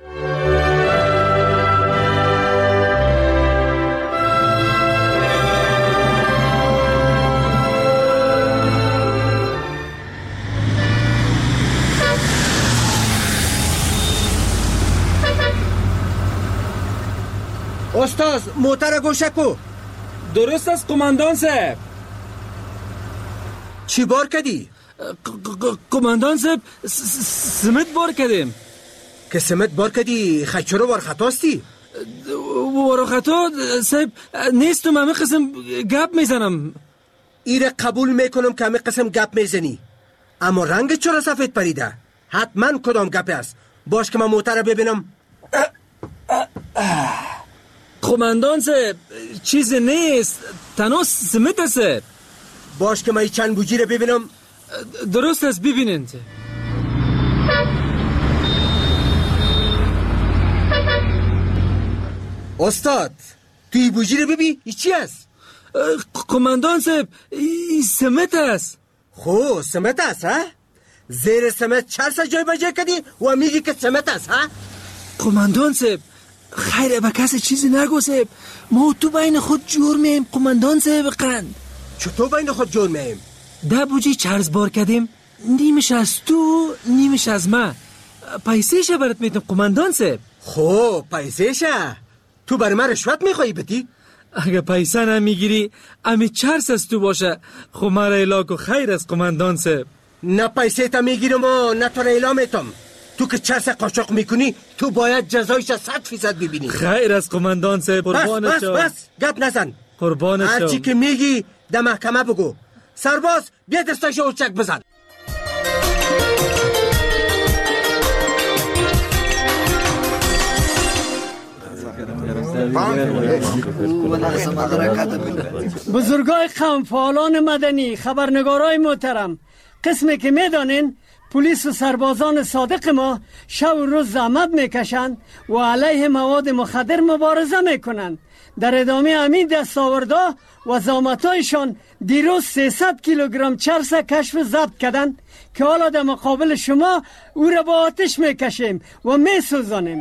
استاد موتر گوشه کو. درست است قماندان صاحب. چی بار کردی؟ قماندان صاحب سمت بار کردیم. که سمت بار کردی خیلی چرا بار خطاستی؟ بار خطا صاحب نیستم، همه قسم گپ میزنم. ایره قبول میکنم که همه قسم گپ میزنی، اما رنگ چرا سفید پریده؟ حتما کدام گپ است؟ باش که من موتر ببینم. قماندان صاحب چیز نیست، تنها سمت است. باش که من چند بوجی رو ببینم. درست است، ببینین. استاد توی بوجی رو ببین، این چی است؟ قماندان صاحب این سمت است. خو سمت است ها؟ زیر سمت چرس جای بجای کردی و میگی که سمت است ها؟ قماندان صاحب خیره به کسی چیزی نگو صاحب، ما تو بین خود جور میم. قماندان صاحب قند چطور بین خود جور میم؟ ده بوجی چرز بار کردیم، نیمش از تو نیمش از ما. پیسهشه برات میتونم قماندان صاحب. خب پیسهشه؟ تو بر من رشوت میخوایی بدی؟ اگه پیسه نمیگیری امی چرس از تو باشه خب مرا ایلاکو خیر است قماندان صاحب. نه پیسه تا میگیرم و نه تو را ایلا میتم. تو که چرس قاچاق میکنی تو باید جزایش صد فیصد ببینی. خیر است قماندان صاحب، قربانت بس شو. بس بس گپ نزن، قربانت شو. هرچی که میگی در محکمه بگو. سرباز بیا دستاشو اولچک بزن. بزرگای قوم، فعالان مدنی، خبرنگارای محترم، قسمی که میدانین پلیس و سربازان صادق ما شب و روز زحمت میکشند و علیه مواد مخدر مبارزه میکنند. در ادامه همین دستاوردها و زحمتایشان دیروز سیصد کیلوگرم چرس کشف ضبط کردند که حالا در مقابل شما او را با آتش میکشیم و میسوزانیم.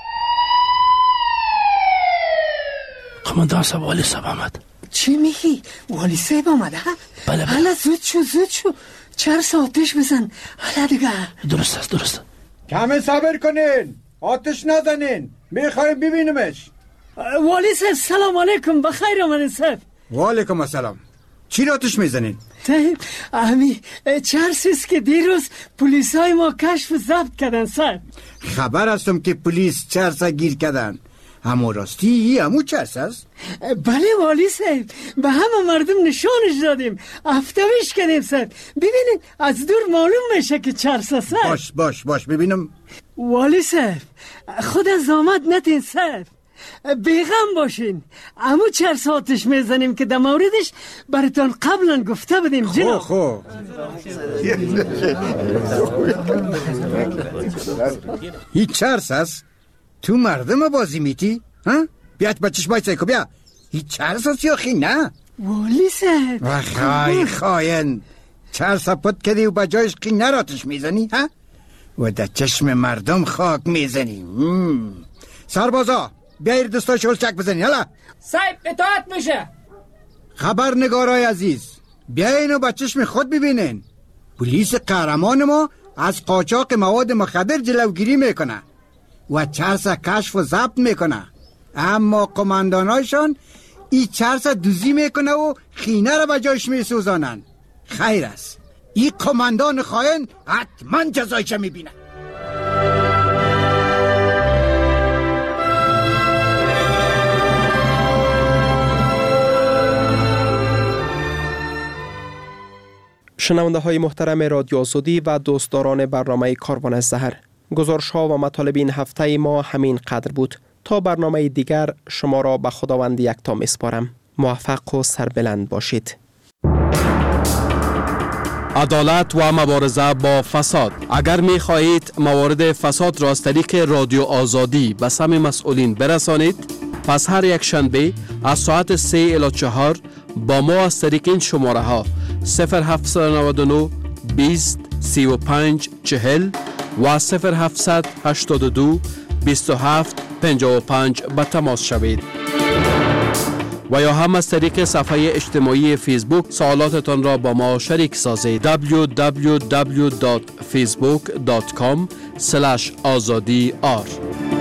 قماندان صاحب، والی صاحب آمد. چی میگی؟ والی صاحب آمد ها؟ بله بله. حالا زود شو زود شو، چرس آتش بزن. حالا دیگه درست است درست. کمی صبر کنین، آتش نزنین، میخوایم ببینیمش. والی صاحب سلام علیکم، بخیر آمدین صاحب. و علیکم السلام. چی را آتش میزنین؟ صاحب امی چرسی است که دیروز پلیسای ما کشف ضبط کردن صاحب. خبر هستم که پلیس چرس گیر کردن. همو راستی همو چرس است؟ بله والی صاحب، به همه مردم نشانش دادیم، افتویش کردیم صاحب. ببینید از دور معلوم میشه که چرس است. باش باش باش ببینم. والی صاحب خود از آمد نتین صاحب، بیغم باشین. امو چرس آتش میزنیم که در موردش براتون قبلا گفته بودیم جناب. خو خو هیچ چرس است؟ تو مردم بازی میتی؟ ها؟ بیات بچش بای سایکو بیا. هیچ چرس است یا خی نه؟ والی صاحب و خای خاین چهار سپت کردی و با جایش قینه راتش میزنی ها؟ و در چشم مردم خاک میزنی. سربازا بیایر دستا شلچک بزنی. هلا صاحب اطاعت میشه. خبرنگارای عزیز بیاین و با چشم خود ببینین. پلیس قهرمان ما از قاچاق مواد مخدر جلوگیری میکنه و چرس کشف و ضبط میکنه، اما قماندانایشان ای چرس دوزی میکنه و خینه را به جایش میسوزانن. خیر است، ای قماندان خائن حتما جزایش میبینه. شنونده های محترم رادیو آزادی و دوستداران برنامه کاروان الزهر، گزارش ها و مطالب این هفته ما همین قدر بود. تا برنامه دیگر شما را به خداوند یکتا میسپارم. موفق و سربلند باشید. عدالت و مبارزه با فساد. اگر می خواهید موارد فساد را از طریق رادیو آزادی به سمع مسئولین برسانید، پس هر یک شنبه از ساعت سه الی چهار با ما از طریق این شماره ها صفر هفت نه نه بیست سی و پنج چهل و صفر هفت هشت دو بیست و هفت پنجاه و پنج به تماس شوید و یا هم از طریق صفحه اجتماعی فیسبوک سوالاتتان را با ما شریک سازید. دبلیو دبلیو دبلیو دات فیسبوک دات کام اسلش آزادی آر